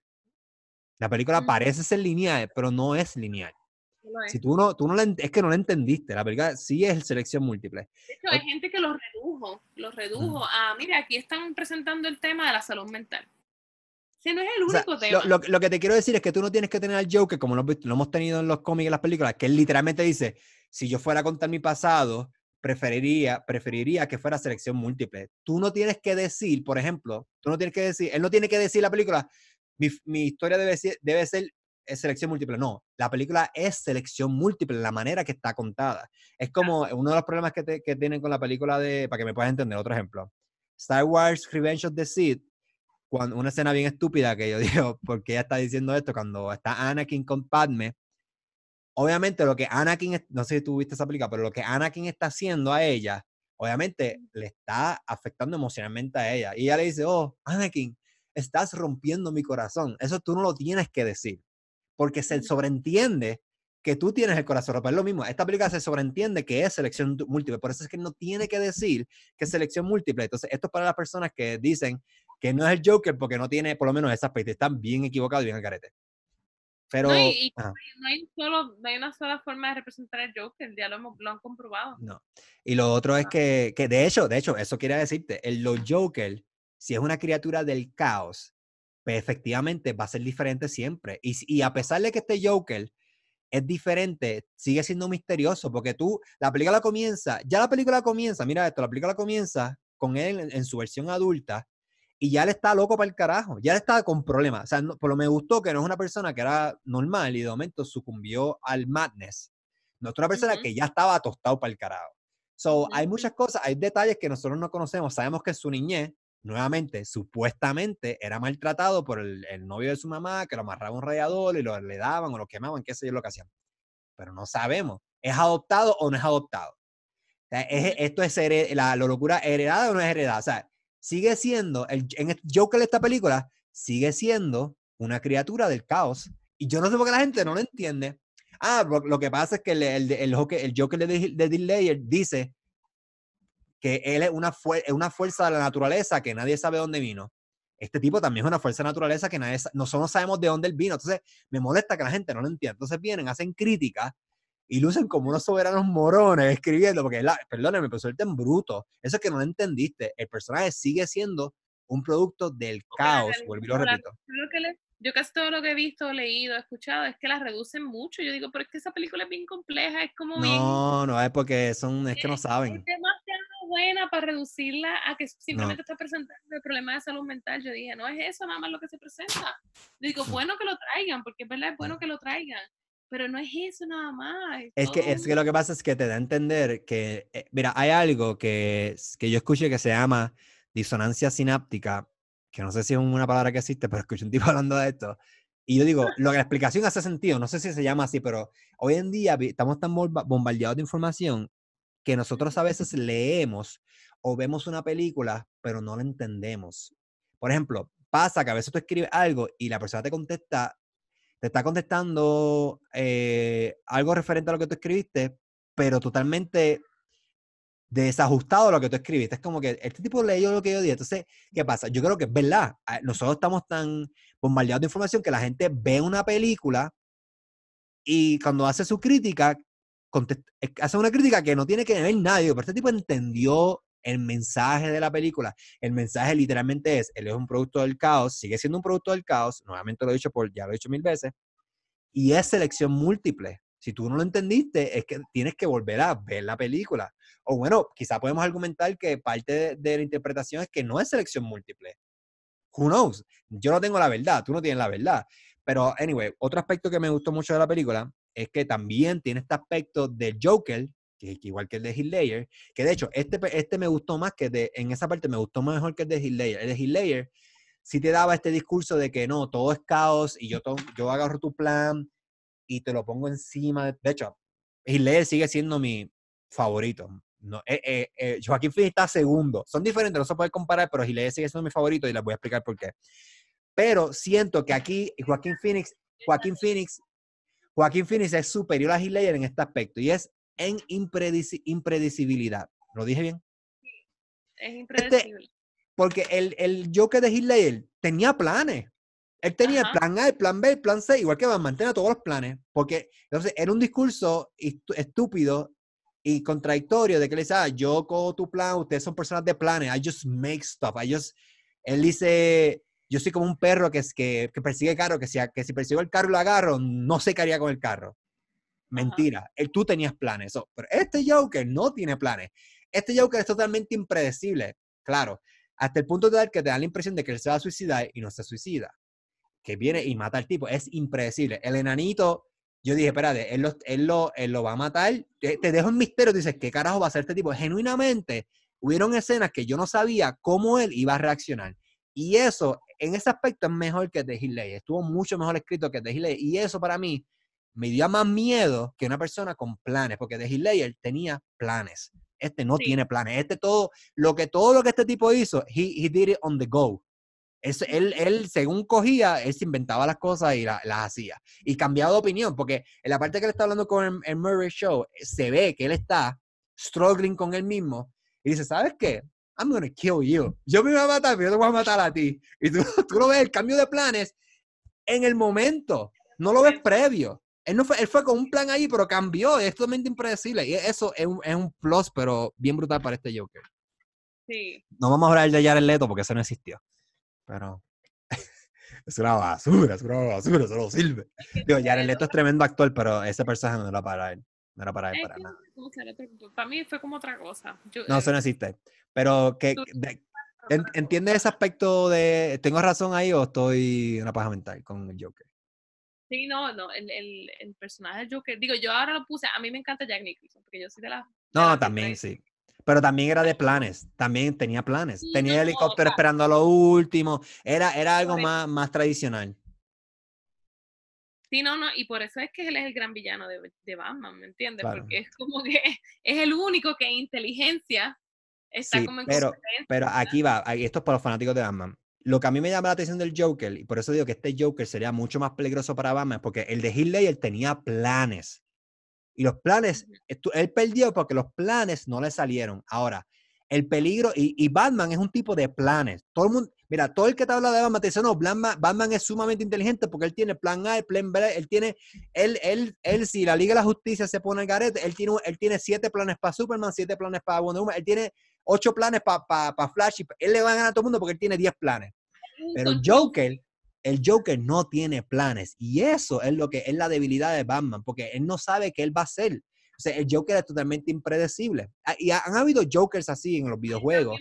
La película mm. parece ser lineal, pero no es lineal. No es. Si tú no, tú no la, es que no la entendiste, la película sí es selección múltiple. De hecho, hay gente que los redujo, los redujo mm. a, mira, aquí están presentando el tema de la salud mental. Ese no es el único o sea, tema. Lo, lo, lo que te quiero decir es que tú no tienes que tener al Joker, como lo, lo hemos tenido en los cómics y en las películas, que él literalmente dice, si yo fuera a contar mi pasado, preferiría, preferiría que fuera selección múltiple. Tú no tienes que decir, por ejemplo, tú no tienes que decir, él no tiene que decir la película, mi, mi historia debe ser, debe ser es selección múltiple. No, la película es selección múltiple, la manera que está contada. Es como uno de los problemas que, te, que tienen con la película de, para que me puedas entender, otro ejemplo, Star Wars Revenge of the Sith, cuando, una escena bien estúpida que yo digo, ¿por qué ella está diciendo esto? Cuando está Anakin con Padme, obviamente lo que Anakin, no sé si tú viste esa película, pero lo que Anakin está haciendo a ella, obviamente le está afectando emocionalmente a ella. Y ella le dice, oh, Anakin, estás rompiendo mi corazón. Eso tú no lo tienes que decir, porque se sobreentiende que tú tienes el corazón roto. Es lo mismo, esta película se sobreentiende que es selección múltiple, por eso es que no tiene que decir que es selección múltiple. Entonces, esto es para las personas que dicen que no es el Joker porque no tiene por lo menos esa aspecto, están bien equivocados y bien al carete. Pero, no, y, y no, hay solo, no hay una sola forma de representar el Joker, ya lo, hemos, lo han comprobado. No. Y lo otro es que, que de hecho, de hecho, eso quiere decirte, el los Joker, si es una criatura del caos, pues efectivamente va a ser diferente siempre. Y, y a pesar de que este Joker es diferente, sigue siendo misterioso, porque tú, la película comienza, ya la película comienza, mira esto, la película comienza con él en, en su versión adulta, y ya él está loco para el carajo, ya él está con problemas. O sea, no, por lo que me gustó que no es una persona que era normal y de momento sucumbió al madness. No es una persona uh-huh. que ya estaba tostado para el carajo. So, uh-huh. hay muchas cosas, hay detalles que nosotros no conocemos. Sabemos que su niñez, nuevamente, supuestamente era maltratado por el, el novio de su mamá, que lo amarraba un radiador y lo le daban o lo quemaban, qué sé yo lo que hacían. Pero no sabemos, ¿es adoptado o no es adoptado? Es, esto es hered, la, la locura heredada o no es heredada. O sea, sigue siendo, el, en el Joker de esta película, sigue siendo una criatura del caos. Y yo no sé por qué la gente no lo entiende. Ah, lo, lo que pasa es que el, el, el, el Joker de, de Heath Ledger dice que él es una, fu una fuerza de la naturaleza que nadie sabe dónde vino. Este tipo también es una fuerza de naturaleza que nadie, nosotros no sabemos de dónde él vino. Entonces, me molesta que la gente no lo entienda. Entonces vienen, hacen críticas y lucen como unos soberanos morones escribiendo, porque, la, perdóname, pero suelten bruto. Eso es que no lo entendiste. El personaje sigue siendo un producto del caos, vuelvo y lo repito. Yo casi todo lo que he visto, leído, escuchado, es que la reducen mucho. Yo digo, pero es que esa película es bien compleja, es como no, bien... No, no, es porque son, es que no saben. Es demasiado buena para reducirla a que simplemente no. está presentando el problema de salud mental. Yo dije, no es eso nada más lo que se presenta. Yo digo, bueno que lo traigan, porque es verdad, es bueno que lo traigan. Pero no es eso nada más. Es, es, que, es que lo que pasa es que te da a entender que, eh, mira, hay algo que, que yo escuché que se llama disonancia sináptica, que no sé si es una palabra que existe, pero escuché un tipo hablando de esto. Y yo digo, lo que la explicación hace sentido, no sé si se llama así, pero hoy en día estamos tan bombardeados de información que nosotros a veces leemos o vemos una película, pero no la entendemos. Por ejemplo, pasa que a veces tú escribes algo y la persona te contesta, te está contestando eh, algo referente a lo que tú escribiste, pero totalmente desajustado a lo que tú escribiste. Es como que este tipo leyó lo que yo dije. Entonces, ¿qué pasa? Yo creo que es verdad. Nosotros estamos tan bombardeados de información que la gente ve una película y cuando hace su crítica, hace una crítica que no tiene que ver nadie, pero este tipo entendió el mensaje de la película. El mensaje literalmente es, él es un producto del caos, sigue siendo un producto del caos, nuevamente lo he dicho, por, ya lo he dicho mil veces, y es selección múltiple. Si tú no lo entendiste, es que tienes que volver a ver la película. O bueno, quizá podemos argumentar que parte de, de la interpretación es que no es selección múltiple. Who knows? Yo no tengo la verdad, tú no tienes la verdad. Pero, anyway, otro aspecto que me gustó mucho de la película es que también tiene este aspecto del Joker, que, que igual que el de Heath Ledger, que de hecho, este, este me gustó más que de, en esa parte me gustó mejor que el de Heath Ledger. El de Heath Ledger sí te daba este discurso de que no, todo es caos y yo, to, yo agarro tu plan y te lo pongo encima. De, de hecho, Heath Ledger sigue siendo mi favorito. No, eh, eh, eh, Joaquin Phoenix está segundo. Son diferentes, no se puede comparar, pero Heath Ledger sigue siendo mi favorito y les voy a explicar por qué. Pero siento que aquí Joaquin Phoenix, Joaquin Phoenix, Joaquin Phoenix es superior a Heath Ledger en este aspecto y es en impredeci impredecibilidad. ¿Lo dije bien? Sí, es impredecible. Este, porque el, el Joker de Heath Ledger tenía planes. Él tenía Ajá. el plan A, el plan B, el plan C, igual que Batman tenía todos los planes. Porque entonces era un discurso estúpido y contradictorio de que le dice, ah, yo cojo tu plan, ustedes son personas de planes, I just make stuff, I just... Él dice, yo soy como un perro que, es, que, que persigue carro, que si, que si persigo el carro y lo agarro, no sé qué haría con el carro. Mentira, él, tú tenías planes. So, pero este Joker no tiene planes. Este Joker es totalmente impredecible, claro, hasta el punto de que te da la impresión de que él se va a suicidar y no se suicida. Que viene y mata al tipo, es impredecible. El enanito, yo dije, espérate, él lo, él lo, él lo va a matar, te, te dejo en misterio, dices, ¿qué carajo va a hacer este tipo? Genuinamente, hubieron escenas que yo no sabía cómo él iba a reaccionar. Y eso, en ese aspecto, es mejor que The Heath Ledger. Estuvo mucho mejor escrito que The Heath Ledger. Y eso para mí me dio más miedo que una persona con planes, porque The Heath Ledger tenía planes. Este no sí. tiene planes. Este todo, lo que todo lo que este tipo hizo, he, he did it on the go. Es, él, él, según cogía, él se inventaba las cosas y la, las hacía. Y cambiaba de opinión, porque en la parte que él está hablando con el, el Murray Show, se ve que él está struggling con él mismo. Y dice, ¿sabes qué? I'm gonna kill you. Yo me voy a matar, pero yo te voy a matar a ti. Y tú, tú lo ves, el cambio de planes en el momento. No lo ves previo. Él, no fue, él fue con un plan ahí, pero cambió. Es totalmente impredecible. Y eso es un, es un plus, pero bien brutal para este Joker. Sí. No vamos a hablar de Jared Leto porque eso no existió. Pero es una basura, es una basura, eso no sirve. Digo, Jared Leto es tremendo actor, pero ese personaje no era para él. No era para él, para nada. Para mí fue como otra cosa. Yo, no, eso no existe. Pero que de, en, ¿entiendes ese aspecto de tengo razón ahí o estoy en una paja mental con el Joker? Sí, no, no, el, el, el personaje del Joker, digo, yo ahora lo puse, a mí me encanta Jack Nicholson, porque yo soy de la... De no, la también sí. Pero también era de planes, también tenía planes. Tenía el helicóptero no, esperando a lo último. Era, era algo más, más tradicional. Sí, no, no, y por eso es que él es el gran villano de, de Batman, ¿me entiendes? Claro. Porque es como que es el único que en inteligencia está Sí, como en pero, competencia. pero aquí va, ahí- esto es para los fanáticos de Batman. Lo que a mí me llama la atención del Joker, y por eso digo que este Joker sería mucho más peligroso para Batman, es porque el de Heath Ledger tenía planes. Y los planes, Ujú. él perdió porque los planes no le salieron. Ahora, el peligro, y, y Batman es un tipo de planes. Todo el mundo, mira, todo el que te habla de Batman te dice, no, Batman, Batman es sumamente inteligente porque él tiene plan A, el plan B, él tiene, él, él, él, si la Liga de la Justicia se pone el garete, él tiene, él tiene siete planes para Superman, siete planes para Wonder Woman, él tiene ocho planes para pa, pa Flash, y él le va a ganar a todo el mundo porque él tiene diez planes. Pero Joker, el Joker no tiene planes y eso es lo que es la debilidad de Batman, porque él no sabe qué él va a hacer. O sea, el Joker es totalmente impredecible. Y han habido Jokers así en los videojuegos.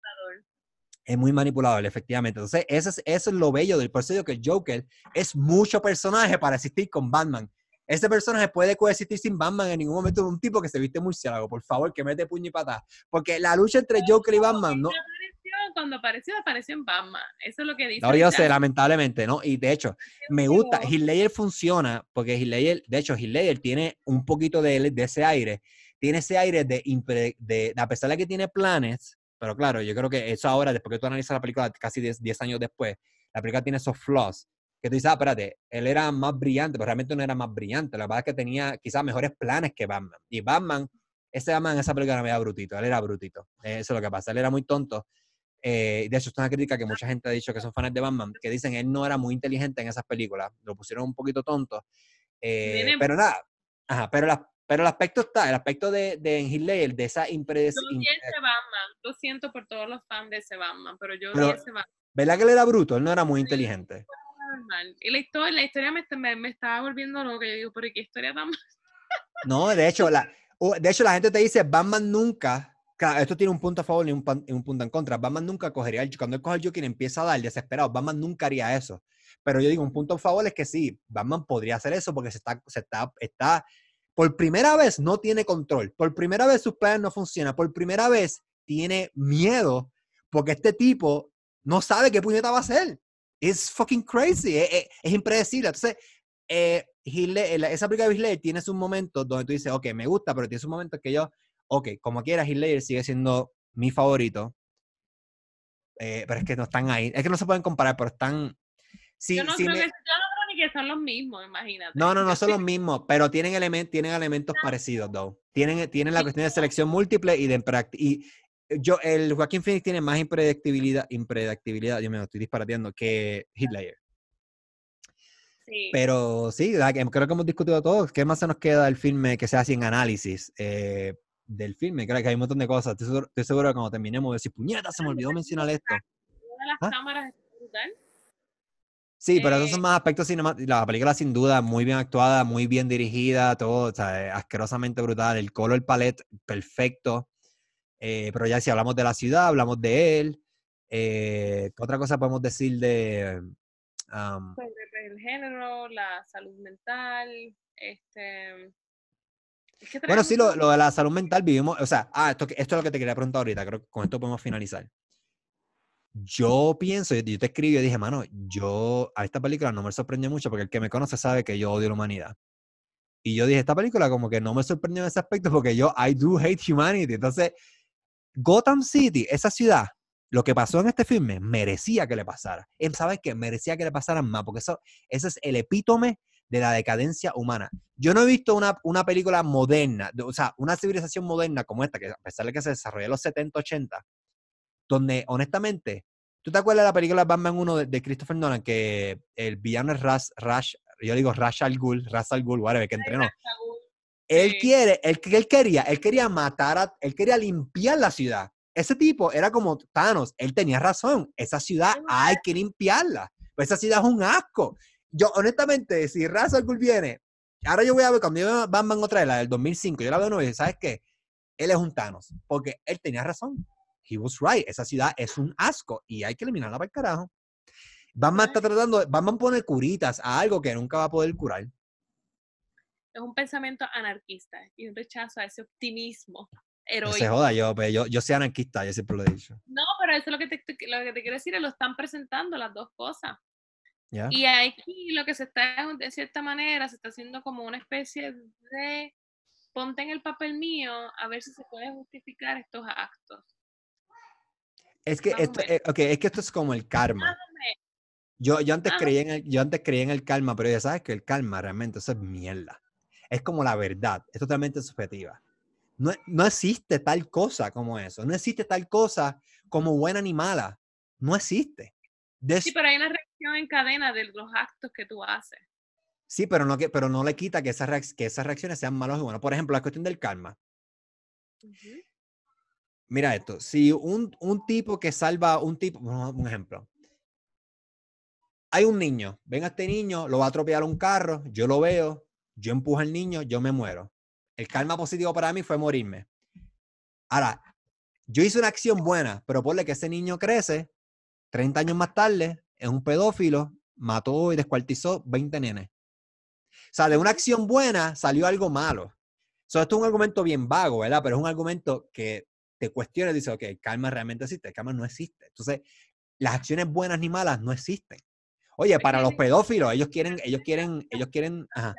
Es muy manipulador, efectivamente. Entonces, eso es, eso es lo bello del proceso, que el Joker es mucho personaje para existir con Batman. Ese personaje puede coexistir sin Batman en ningún momento. Un tipo que se viste murciélago, por favor, que mete puño y patada. Porque la lucha entre Joker y Batman no... Cuando apareció, apareció en Batman. Eso es lo que dice. No, yo sé, lamentablemente, ¿no? Y de hecho, me gusta, Heath Ledger funciona, porque Heath Ledger, de hecho, Heath Ledger tiene un poquito de, de ese aire, tiene ese aire de, de, de, a pesar de que tiene planes, pero claro, yo creo que eso ahora, después que tú analizas la película casi diez años después, la película tiene esos flaws, que tú dices, ah, espérate, él era más brillante, pero realmente no era más brillante, la verdad es que tenía quizás mejores planes que Batman, y Batman, ese Batman en esa película era medio brutito, él era brutito, eso es lo que pasa, él era muy tonto. Eh, de hecho, esto es una crítica que mucha gente ha dicho que son fans de Batman, que dicen que él no era muy inteligente en esas películas, lo pusieron un poquito tonto, eh, pero nada, ajá, pero, la, pero el aspecto está, el aspecto de, de Heath Ledger, de esa impredecibilidad. Yo ese Batman, lo siento por todos los fans de ese Batman, pero yo pero, vi ese Batman. ¿Verdad que él era bruto? Él no era muy inteligente. Y la historia, la historia me, me, me estaba volviendo loca, yo digo, pero ¿qué historia tan No, de hecho, la, de hecho, la gente te dice, Batman nunca, claro, esto tiene un punto a favor y un, un punto en contra, Batman nunca cogería, el, cuando él coge el Joker y empieza a dar desesperado, Batman nunca haría eso. Pero yo digo, un punto a favor es que sí, Batman podría hacer eso porque se está, se está, está, por primera vez no tiene control, por primera vez sus planes no funcionan, por primera vez tiene miedo porque este tipo no sabe qué puñeta va a hacer. It's fucking crazy, es, es, es impredecible. Entonces, eh, Hitler, esa película de Hitler tiene sus momentos donde tú dices, ok, me gusta, pero tiene sus momentos que yo, ok, como quiera, Hitler sigue siendo mi favorito, eh, pero es que no están ahí, es que no se pueden comparar, pero están... Sí, yo, no sí creo me... que, yo no creo ni que son los mismos, imagínate. No, no, no yo son sí. los mismos, pero tienen, element, tienen elementos parecidos, though. Tienen, tienen la cuestión de selección múltiple y de y yo, el Joaquín Phoenix tiene más impredictibilidad, impredictibilidad, yo me estoy disparateando, que Hitler. Sí. Pero sí, creo que hemos discutido todo. ¿Qué más se nos queda del filme que sea así en análisis eh, del filme? Creo que hay un montón de cosas. Estoy seguro, estoy seguro que cuando terminemos de decir, puñeta, se me olvidó mencionar esto. Una de las ¿Ah? cámaras es brutal. Sí, pero esos son más aspectos cinemáticos. La película, sin duda, muy bien actuada, muy bien dirigida, todo, o sea, asquerosamente brutal. El color palette, perfecto. Eh, pero ya si hablamos de la ciudad, hablamos de él. Eh, ¿Qué otra cosa podemos decir de... Um, sobre el género, la salud mental, este... Es que bueno, sí, lo, lo de la salud mental vivimos, o sea, ah, esto, esto es lo que te quería preguntar ahorita, creo que con esto podemos finalizar. Yo pienso, yo, yo te escribí y dije, mano, yo a esta película no me sorprendió mucho porque el que me conoce sabe que yo odio la humanidad. Y yo dije, esta película como que no me sorprendió en ese aspecto porque yo, I do hate humanity. Entonces, Gotham City, esa ciudad, lo que pasó en este filme, merecía que le pasara. ¿Sabes qué? Merecía que le pasaran más, porque eso, ese es el epítome de la decadencia humana. Yo no he visto una, una película moderna, o sea, una civilización moderna como esta, que a pesar de que se desarrolló en los setenta, ochenta, donde, honestamente, ¿tú te acuerdas de la película Batman uno de, de Christopher Nolan, que el villano es Ra's, Ra's, yo digo Ra's al Ghul, Ra's al Ghul, whatever, que entrenó? Él quiere, él, él quería, él quería matar, a, él quería limpiar la ciudad. Ese tipo era como Thanos, él tenía razón, esa ciudad hay que limpiarla, pues esa ciudad es un asco. Yo, honestamente, si Ra's al Ghul viene, ahora yo voy a ver, cuando yo veo Batman otra vez, la del dos mil cinco, yo la veo nueva y ¿sabes qué? Él es un Thanos, porque él tenía razón. He was right, esa ciudad es un asco y hay que eliminarla para el carajo. Batman está tratando, Batman pone curitas a algo que nunca va a poder curar. Es un pensamiento anarquista y un rechazo a ese optimismo heroico. No se joda, yo, yo, yo soy anarquista, yo siempre lo he dicho. No, pero eso es lo que te, lo que te quiero decir, lo están presentando las dos cosas. Yeah. Y aquí lo que se está, de cierta manera, se está haciendo como una especie de ponte en el papel mío a ver si se puede justificar estos actos. Es que, esto, eh, okay, es que esto es como el karma. Yo, yo, antes creía en el, yo antes creía en el karma, pero ya sabes que el karma realmente eso es mierda. Es como la verdad, es totalmente subjetiva. No, no existe tal cosa como eso. No existe tal cosa como buena ni mala. No existe. Des sí, pero hay una reacción en cadena de los actos que tú haces. Sí, pero no, que, pero no le quita que esas, reacc que esas reacciones sean malas o buenas. Por ejemplo, la cuestión del karma. Uh-huh. Mira esto. Si un, un tipo que salva un tipo, un ejemplo. Hay un niño. Venga este niño, lo va a atropellar un carro. Yo lo veo. Yo empujo al niño, yo me muero. El karma positivo para mí fue morirme. Ahora, yo hice una acción buena, pero ponle que ese niño crece, treinta años más tarde, es un pedófilo, mató y descuartizó veinte nenes. O sea, de una acción buena salió algo malo. O sea, esto es un argumento bien vago, ¿verdad? Pero es un argumento que te cuestiona y dice, ok, el karma realmente existe, el karma no existe. Entonces, las acciones buenas ni malas no existen. Oye, para los pedófilos, ellos quieren, ellos quieren, ellos quieren, ajá.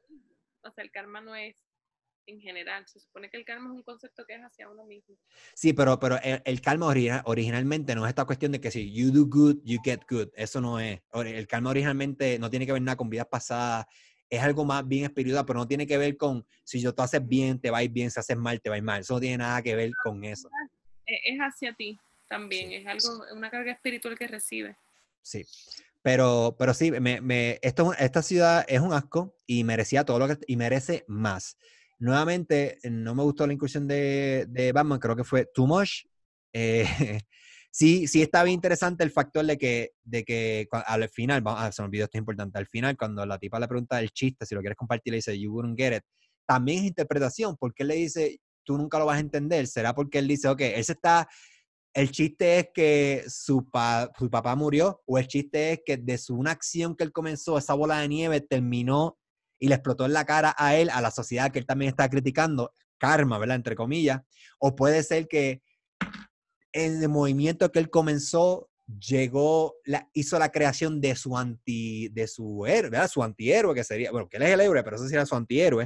O sea, el karma no es en general. Se supone que el karma es un concepto que es hacia uno mismo. Sí, pero, pero el, el karma original, originalmente no es esta cuestión de que si you do good, you get good. Eso no es. El karma originalmente no tiene que ver nada con vidas pasadas. Es algo más bien espiritual, pero no tiene que ver con si yo tú haces bien, te va a ir bien, si haces mal, te va a ir mal. Eso no tiene nada que ver con eso. Es hacia ti también. Sí. Es algo, una carga espiritual que recibe. Sí. Pero, pero sí, me, me, esto, esta ciudad es un asco y merecía todo lo que, y merece más. Nuevamente, no me gustó la incursión de, de Batman, creo que fue too much. Eh, sí, sí está bien interesante el factor de que, de que al final, vamos, ah, se me olvidó, esto es importante, al final cuando la tipa le pregunta el chiste, si lo quieres compartir, le dice, you wouldn't get it, también es interpretación, porque él le dice, tú nunca lo vas a entender, será porque él dice, ok, él se está... El chiste es que su, pa, su papá murió, o el chiste es que de su una acción que él comenzó, esa bola de nieve terminó y le explotó en la cara a él, a la sociedad que él también está criticando, karma, ¿verdad? Entre comillas. O puede ser que en el movimiento que él comenzó, llegó, la, hizo la creación de su anti, de su héroe, ¿verdad? Su antihéroe, que sería, bueno, que él es el héroe, pero eso sería su antihéroe.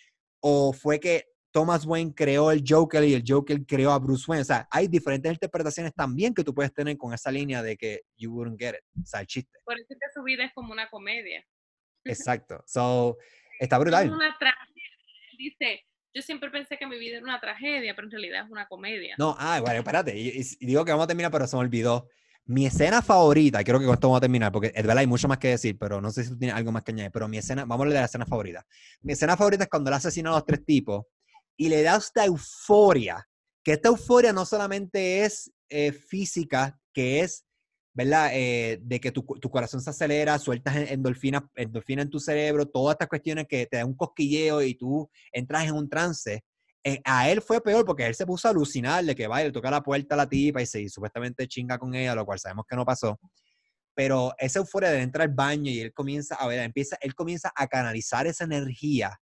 O fue que Thomas Wayne creó el Joker y el Joker creó a Bruce Wayne. O sea, hay diferentes interpretaciones también que tú puedes tener con esa línea de que you wouldn't get it. O sea, el chiste. Por eso es que su vida es como una comedia. Exacto. So, está brutal. Es una tragedia. Dice, yo siempre pensé que mi vida era una tragedia, pero en realidad es una comedia. No, ah, bueno, espérate. Y, y, y digo que vamos a terminar, pero se me olvidó. Mi escena favorita, creo que con esto vamos a terminar, porque es verdad hay mucho más que decir, pero no sé si tú tienes algo más que añadir, pero mi escena, vamos a hablar de la escena favorita. Mi escena favorita es cuando él asesina a los tres tipos y le da esta euforia, que esta euforia no solamente es eh, física, que es, ¿verdad? Eh, de que tu, tu corazón se acelera, sueltas endorfina, endorfina en tu cerebro, todas estas cuestiones que te dan un cosquilleo y tú entras en un trance. Eh, a él fue peor porque él se puso a alucinar de que vaya, le toca la puerta a la tipa y se y supuestamente chinga con ella, lo cual sabemos que no pasó. Pero esa euforia de entrar al baño y él comienza a ver, empieza, él comienza a canalizar esa energía.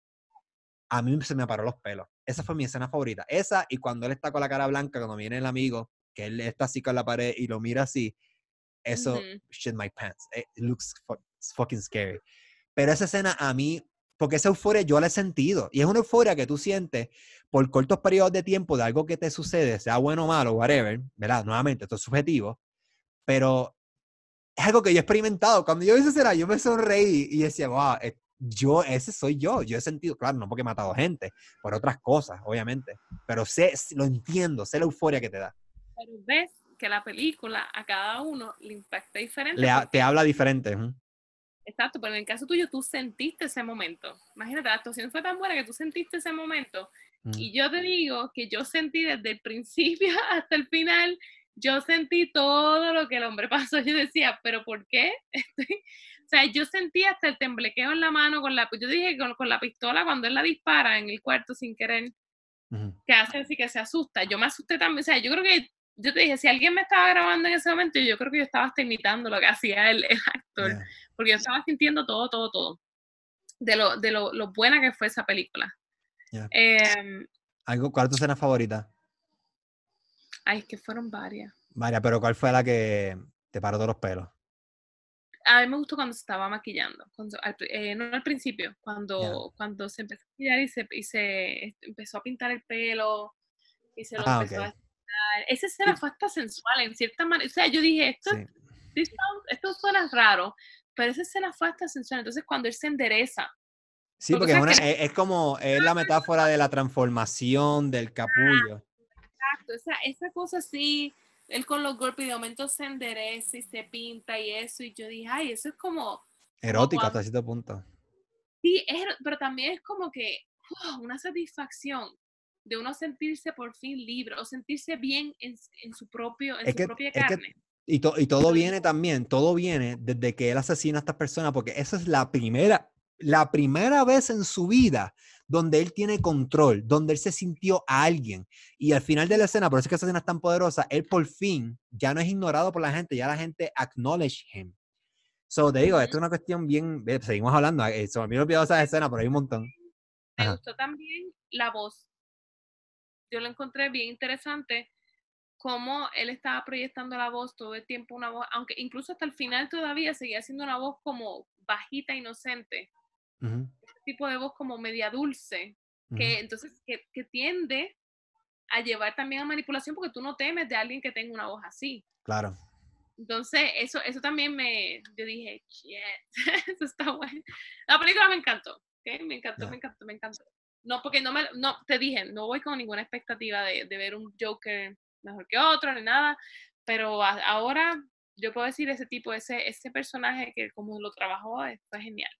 A mí se me paró los pelos. Esa fue mi escena favorita. Esa y cuando él está con la cara blanca, cuando viene el amigo, que él está así con la pared y lo mira así, eso, uh-huh. Shit my pants. It looks fucking scary. Pero esa escena a mí, porque esa euforia yo la he sentido. Y es una euforia que tú sientes por cortos periodos de tiempo de algo que te sucede, sea bueno o malo, whatever, ¿verdad? Nuevamente, esto es subjetivo. Pero es algo que yo he experimentado. Cuando yo vi esa escena, yo me sonreí y decía, wow, yo, ese soy yo. Yo he sentido, claro, no porque he matado gente, por otras cosas, obviamente. Pero sé, lo entiendo, sé la euforia que te da. Pero ves que la película a cada uno le impacta diferente. Le ha, te habla diferente. ¿eh? Exacto, pero en el caso tuyo tú sentiste ese momento. Imagínate, la actuación fue tan buena que tú sentiste ese momento. Mm. Y yo te digo que yo sentí desde el principio hasta el final, yo sentí todo lo que el hombre pasó. Yo decía, ¿pero por qué? O sea, yo sentí hasta el temblequeo en la mano con la, yo dije con, con la pistola cuando él la dispara en el cuarto sin querer, uh-huh. que hace así que se asusta. Yo me asusté también. O sea, yo creo que yo te dije, si alguien me estaba grabando en ese momento, yo creo que yo estaba hasta imitando lo que hacía el, el actor, yeah. porque yo estaba sintiendo todo, todo, todo, de lo, de lo, lo buena que fue esa película. Yeah. Eh, ¿Algo, ¿Cuál es tu escena favorita? Ay, es que fueron varias. Varias, pero ¿cuál fue la que te paró todos los pelos? a mí me gustó cuando se estaba maquillando, cuando, al, eh, no al principio, cuando, Yeah. cuando se empezó a maquillar y se, y se empezó a pintar el pelo y se lo Ah, empezó okay. a estirar. Esa escena fue hasta sensual en cierta manera. O sea, yo dije, esto, Sí. sounds, esto suena raro, pero esa escena fue hasta sensual. Entonces, cuando él se endereza. Sí, porque, porque es, una, es, es como, es la metáfora de la transformación del capullo. Exacto, esa, esa cosa sí, él con los golpes de momento se endereza y se pinta y eso, y yo dije, ay, eso es como... Erótico como hasta cierto punto. Sí, es, pero también es como que wow, una satisfacción de uno sentirse por fin libre o sentirse bien en, en su, propio, en Es su que, propia es carne. que, y, to, y todo viene también, todo viene desde que él asesina a estas personas, porque esa es la primera, la primera vez en su vida donde él tiene control, donde él se sintió a alguien. Y al final de la escena, por eso es que esa escena es tan poderosa, él por fin ya no es ignorado por la gente, ya la gente acknowledge him. So, te digo, esto es una cuestión bien, seguimos hablando, se me olvidó olvidado esa escena, pero hay un montón. Me Ajá. gustó también la voz. Yo lo encontré bien interesante, cómo él estaba proyectando la voz todo el tiempo, una voz, aunque incluso hasta el final todavía seguía siendo una voz como bajita, inocente. Uh-huh. Ese tipo de voz como media dulce, uh-huh. que entonces, que, que tiende a llevar también a manipulación porque tú no temes de alguien que tenga una voz así. Claro. Entonces, eso, eso también me, yo dije, shit, eso está bueno. La película me encantó, ¿okay? Me encantó, yeah. me encantó, me encantó. No, porque no me, no, te dije, no voy con ninguna expectativa de, de ver un Joker mejor que otro, ni nada, pero a, ahora yo puedo decir ese tipo, ese, ese personaje que como lo trabajó, fue genial.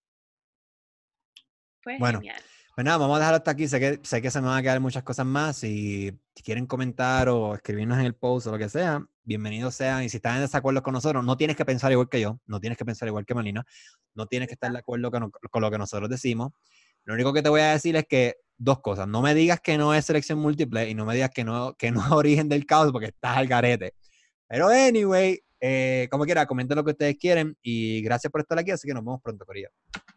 Fue bueno, genial. Pues nada, vamos a dejarlo hasta aquí. Sé que, sé que se me van a quedar muchas cosas más. Y si quieren comentar o escribirnos en el post o lo que sea, bienvenidos sean. Y si están en desacuerdo con nosotros, no tienes que pensar igual que yo, no tienes que pensar igual que Melina, no tienes que estar de acuerdo con, con lo que nosotros decimos. Lo único que te voy a decir es que dos cosas. No me digas que no es selección múltiple y no me digas que no, que no es origen del caos porque estás al garete. Pero anyway, eh, como quiera, comenten lo que ustedes quieren y gracias por estar aquí. Así que nos vemos pronto, Corillo.